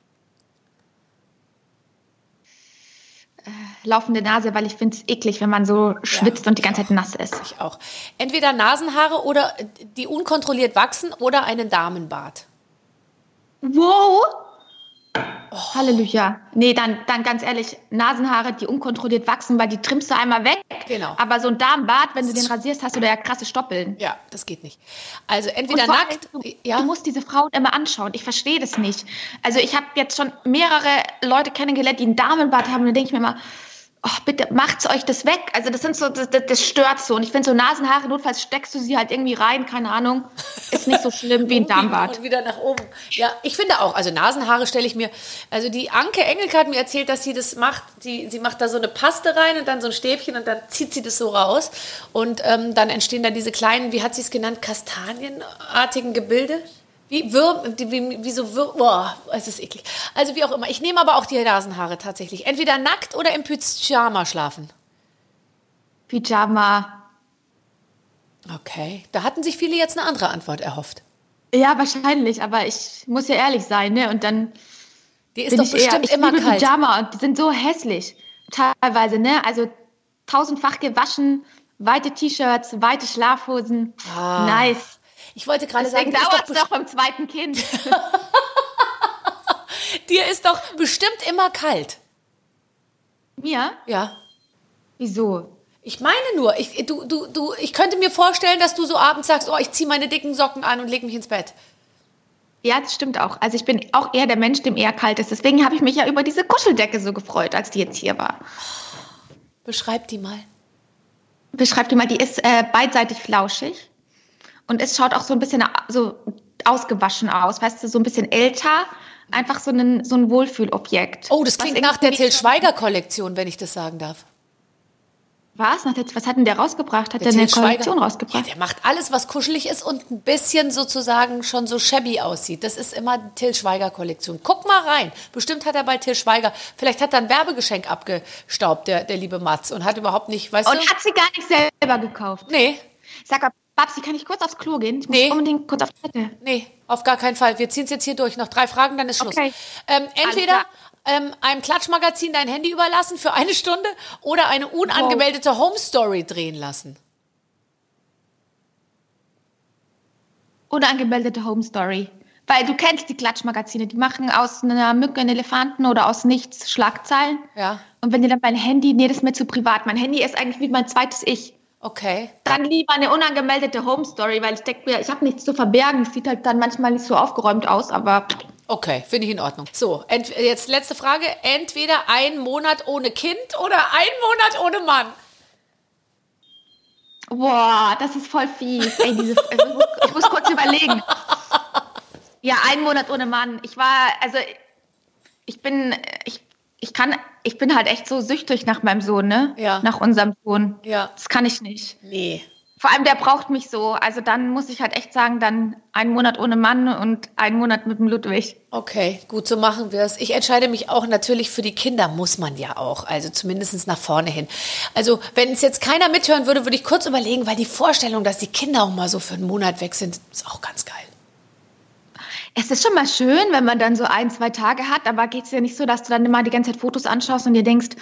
Laufende Nase, weil ich finde es eklig, wenn man so schwitzt und die ganze Zeit nass ist. Ich auch. Entweder Nasenhaare oder die unkontrolliert wachsen oder einen Damenbart. Wow! Oh. Halleluja. Nee, dann ganz ehrlich, Nasenhaare, die unkontrolliert wachsen, weil die trimmst du einmal weg. Genau. Aber so ein Darmbart, wenn du den rasierst, hast du da ja krasse Stoppeln. Ja, das geht nicht. Also entweder nackt... Du musst diese Frauen immer anschauen. Ich verstehe das nicht. Also ich habe jetzt schon mehrere Leute kennengelernt, die einen Damenbart haben. Und da denke ich mir immer, oh, bitte macht's euch das weg. Also das stört so. Und ich finde so Nasenhaare, notfalls steckst du sie halt irgendwie rein, keine Ahnung. Ist nicht so schlimm wie ein Darmbart. Und wieder nach oben. Ja, ich finde auch, also Nasenhaare stelle ich mir, also die Anke Engelke hat mir erzählt, dass sie das macht, sie macht da so eine Paste rein und dann so ein Stäbchen und dann zieht sie das so raus und dann entstehen da diese kleinen, wie hat sie es genannt, kastanienartigen Gebilde. Es ist eklig. Also wie auch immer. Ich nehme aber auch die Nasenhaare tatsächlich. Entweder nackt oder im Pyjama schlafen. Pyjama. Okay. Da hatten sich viele jetzt eine andere Antwort erhofft. Ja, wahrscheinlich. Aber ich muss ja ehrlich sein, ne? Und dann die ist doch bestimmt immer kalt. Pyjama und die sind so hässlich. Teilweise, ne? Also tausendfach gewaschen, weite T-Shirts, weite Schlafhosen. Nice. Ich wollte gerade sagen, deswegen dauert es doch beim zweiten Kind. Dir ist doch bestimmt immer kalt. Mir? Ja. Wieso? Ich meine nur, ich könnte mir vorstellen, dass du so abends sagst, oh, ich ziehe meine dicken Socken an und lege mich ins Bett. Ja, das stimmt auch. Also ich bin auch eher der Mensch, dem eher kalt ist. Deswegen habe ich mich ja über diese Kuscheldecke so gefreut, als die jetzt hier war. Beschreib die mal. Die ist beidseitig flauschig. Und es schaut auch so ein bisschen so ausgewaschen aus, weißt du, so ein bisschen älter. Einfach so ein Wohlfühlobjekt. Oh, das klingt nach der Til Schweiger-Kollektion, wenn ich das sagen darf. Was? Was hat denn der rausgebracht? Hat der eine Kollektion rausgebracht? Ja, der macht alles, was kuschelig ist und ein bisschen sozusagen schon so shabby aussieht. Das ist immer Til Schweiger-Kollektion. Guck mal rein. Bestimmt hat er bei Til Schweiger, vielleicht hat er ein Werbegeschenk abgestaubt, der liebe Mats, und hat überhaupt nicht, weißt du? Und hat sie gar nicht selber gekauft? Nee. Sag mal, Babsi, kann ich kurz aufs Klo gehen? Ich muss unbedingt kurz auf die Toilette. Nee, auf gar keinen Fall. Wir ziehen es jetzt hier durch. Noch 3 Fragen, dann ist Schluss. Okay. Entweder einem Klatschmagazin dein Handy überlassen für 1 Stunde oder eine unangemeldete Home-Story drehen lassen. Unangemeldete Home-Story. Weil du kennst die Klatschmagazine, die machen aus einer Mücke einen Elefanten oder aus nichts Schlagzeilen. Ja. Und wenn dir dann mein Handy, nee, das ist mir zu privat. Mein Handy ist eigentlich wie mein zweites Ich. Okay. Dann lieber eine unangemeldete Home-Story, weil ich denke mir, ich habe nichts zu verbergen. Es sieht halt dann manchmal nicht so aufgeräumt aus, aber Okay, finde ich in Ordnung. So, jetzt letzte Frage. Entweder 1 Monat ohne Kind oder 1 Monat ohne Mann. Boah, das ist voll fies. Ey, ich muss kurz überlegen. Ja, 1 Monat ohne Mann. Ich bin halt echt so süchtig nach meinem Sohn, ne? Ja. Nach unserem Sohn. Ja. Das kann ich nicht. Nee. Vor allem, der braucht mich so. Also dann muss ich halt echt sagen, dann 1 Monat ohne Mann und 1 Monat mit dem Ludwig. Okay, gut, so machen wir es. Ich entscheide mich auch natürlich für die Kinder, muss man ja auch, also zumindest nach vorne hin. Also wenn es jetzt keiner mithören würde, würde ich kurz überlegen, weil die Vorstellung, dass die Kinder auch mal so für einen Monat weg sind, ist auch ganz geil. Es ist schon mal schön, wenn man dann so 1, 2 Tage hat, aber geht es ja nicht so, dass du dann immer die ganze Zeit Fotos anschaust und dir denkst,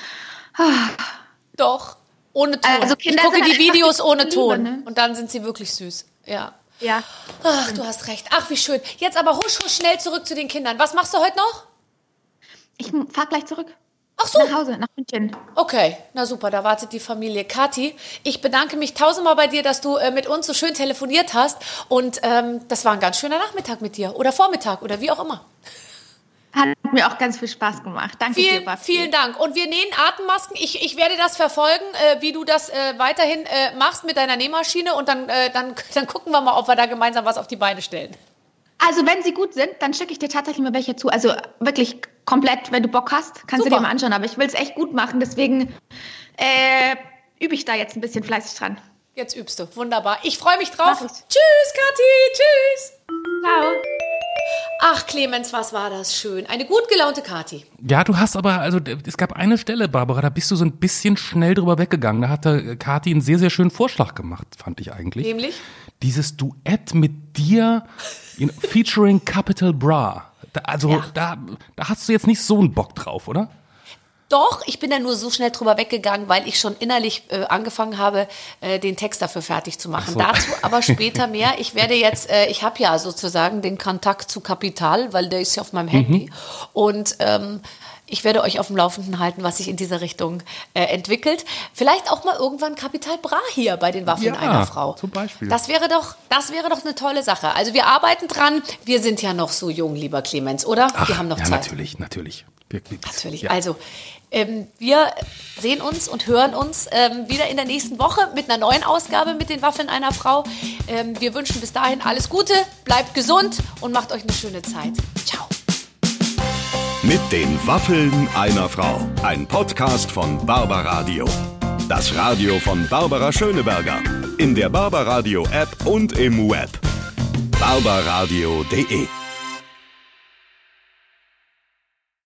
Doch, ohne Ton. Also Kinder ich gucke sind die Videos ohne Liebe, Ton ne? und dann sind sie wirklich süß. Ja. Ja. Ach, du hast recht. Ach, wie schön. Jetzt aber husch schnell zurück zu den Kindern. Was machst du heute noch? Ich fahr gleich zurück. Ach so. Nach Hause, nach München. Okay, na super, da wartet die Familie. Kathi, ich bedanke mich 1000-mal bei dir, dass du mit uns so schön telefoniert hast. Und das war ein ganz schöner Nachmittag mit dir. Oder Vormittag oder wie auch immer. Hat mir auch ganz viel Spaß gemacht. Danke dir, Basti. Vielen Dank. Und wir nähen Atemmasken. Ich werde das verfolgen, wie du das weiterhin machst mit deiner Nähmaschine. Und dann gucken wir mal, ob wir da gemeinsam was auf die Beine stellen. Also wenn sie gut sind, dann schicke ich dir tatsächlich mal welche zu. Also wirklich komplett, wenn du Bock hast, kannst Super. du dir mal anschauen. Aber ich will es echt gut machen, deswegen übe ich da jetzt ein bisschen fleißig dran. Jetzt übst du. Wunderbar. Ich freue mich drauf. Mach ich. Tschüss, Kathi. Tschüss. Ciao. Ach, Clemens, was war das schön. Eine gut gelaunte Kathi. Ja, du hast aber, also es gab eine Stelle, Barbara, da bist du so ein bisschen schnell drüber weggegangen. Da hatte Kathi einen sehr, sehr schönen Vorschlag gemacht, fand ich eigentlich. Nämlich? Dieses Duett mit dir featuring Capital Bra. Da hast du jetzt nicht so einen Bock drauf, oder? Doch, ich bin da nur so schnell drüber weggegangen, weil ich schon innerlich angefangen habe, den Text dafür fertig zu machen. So. Dazu aber später mehr. Ich werde jetzt, ich habe ja sozusagen den Kontakt zu Kapital, weil der ist ja auf meinem Handy. Und ich werde euch auf dem Laufenden halten, was sich in dieser Richtung entwickelt. Vielleicht auch mal irgendwann Capital Bra hier bei den Waffeln einer Frau. Zum Beispiel. Das wäre doch eine tolle Sache. Also wir arbeiten dran. Wir sind ja noch so jung, lieber Clemens, oder? Wir haben noch ja, Zeit. Natürlich. Wirklich. Natürlich. Ja. Also, wir sehen uns und hören uns wieder in der nächsten Woche mit einer neuen Ausgabe mit den Waffeln einer Frau. Wir wünschen bis dahin alles Gute, bleibt gesund und macht euch eine schöne Zeit. Ciao. Mit den Waffeln einer Frau. Ein Podcast von Barbaradio. Das Radio von Barbara Schöneberger. In der Barbaradio App und im Web. barbaradio.de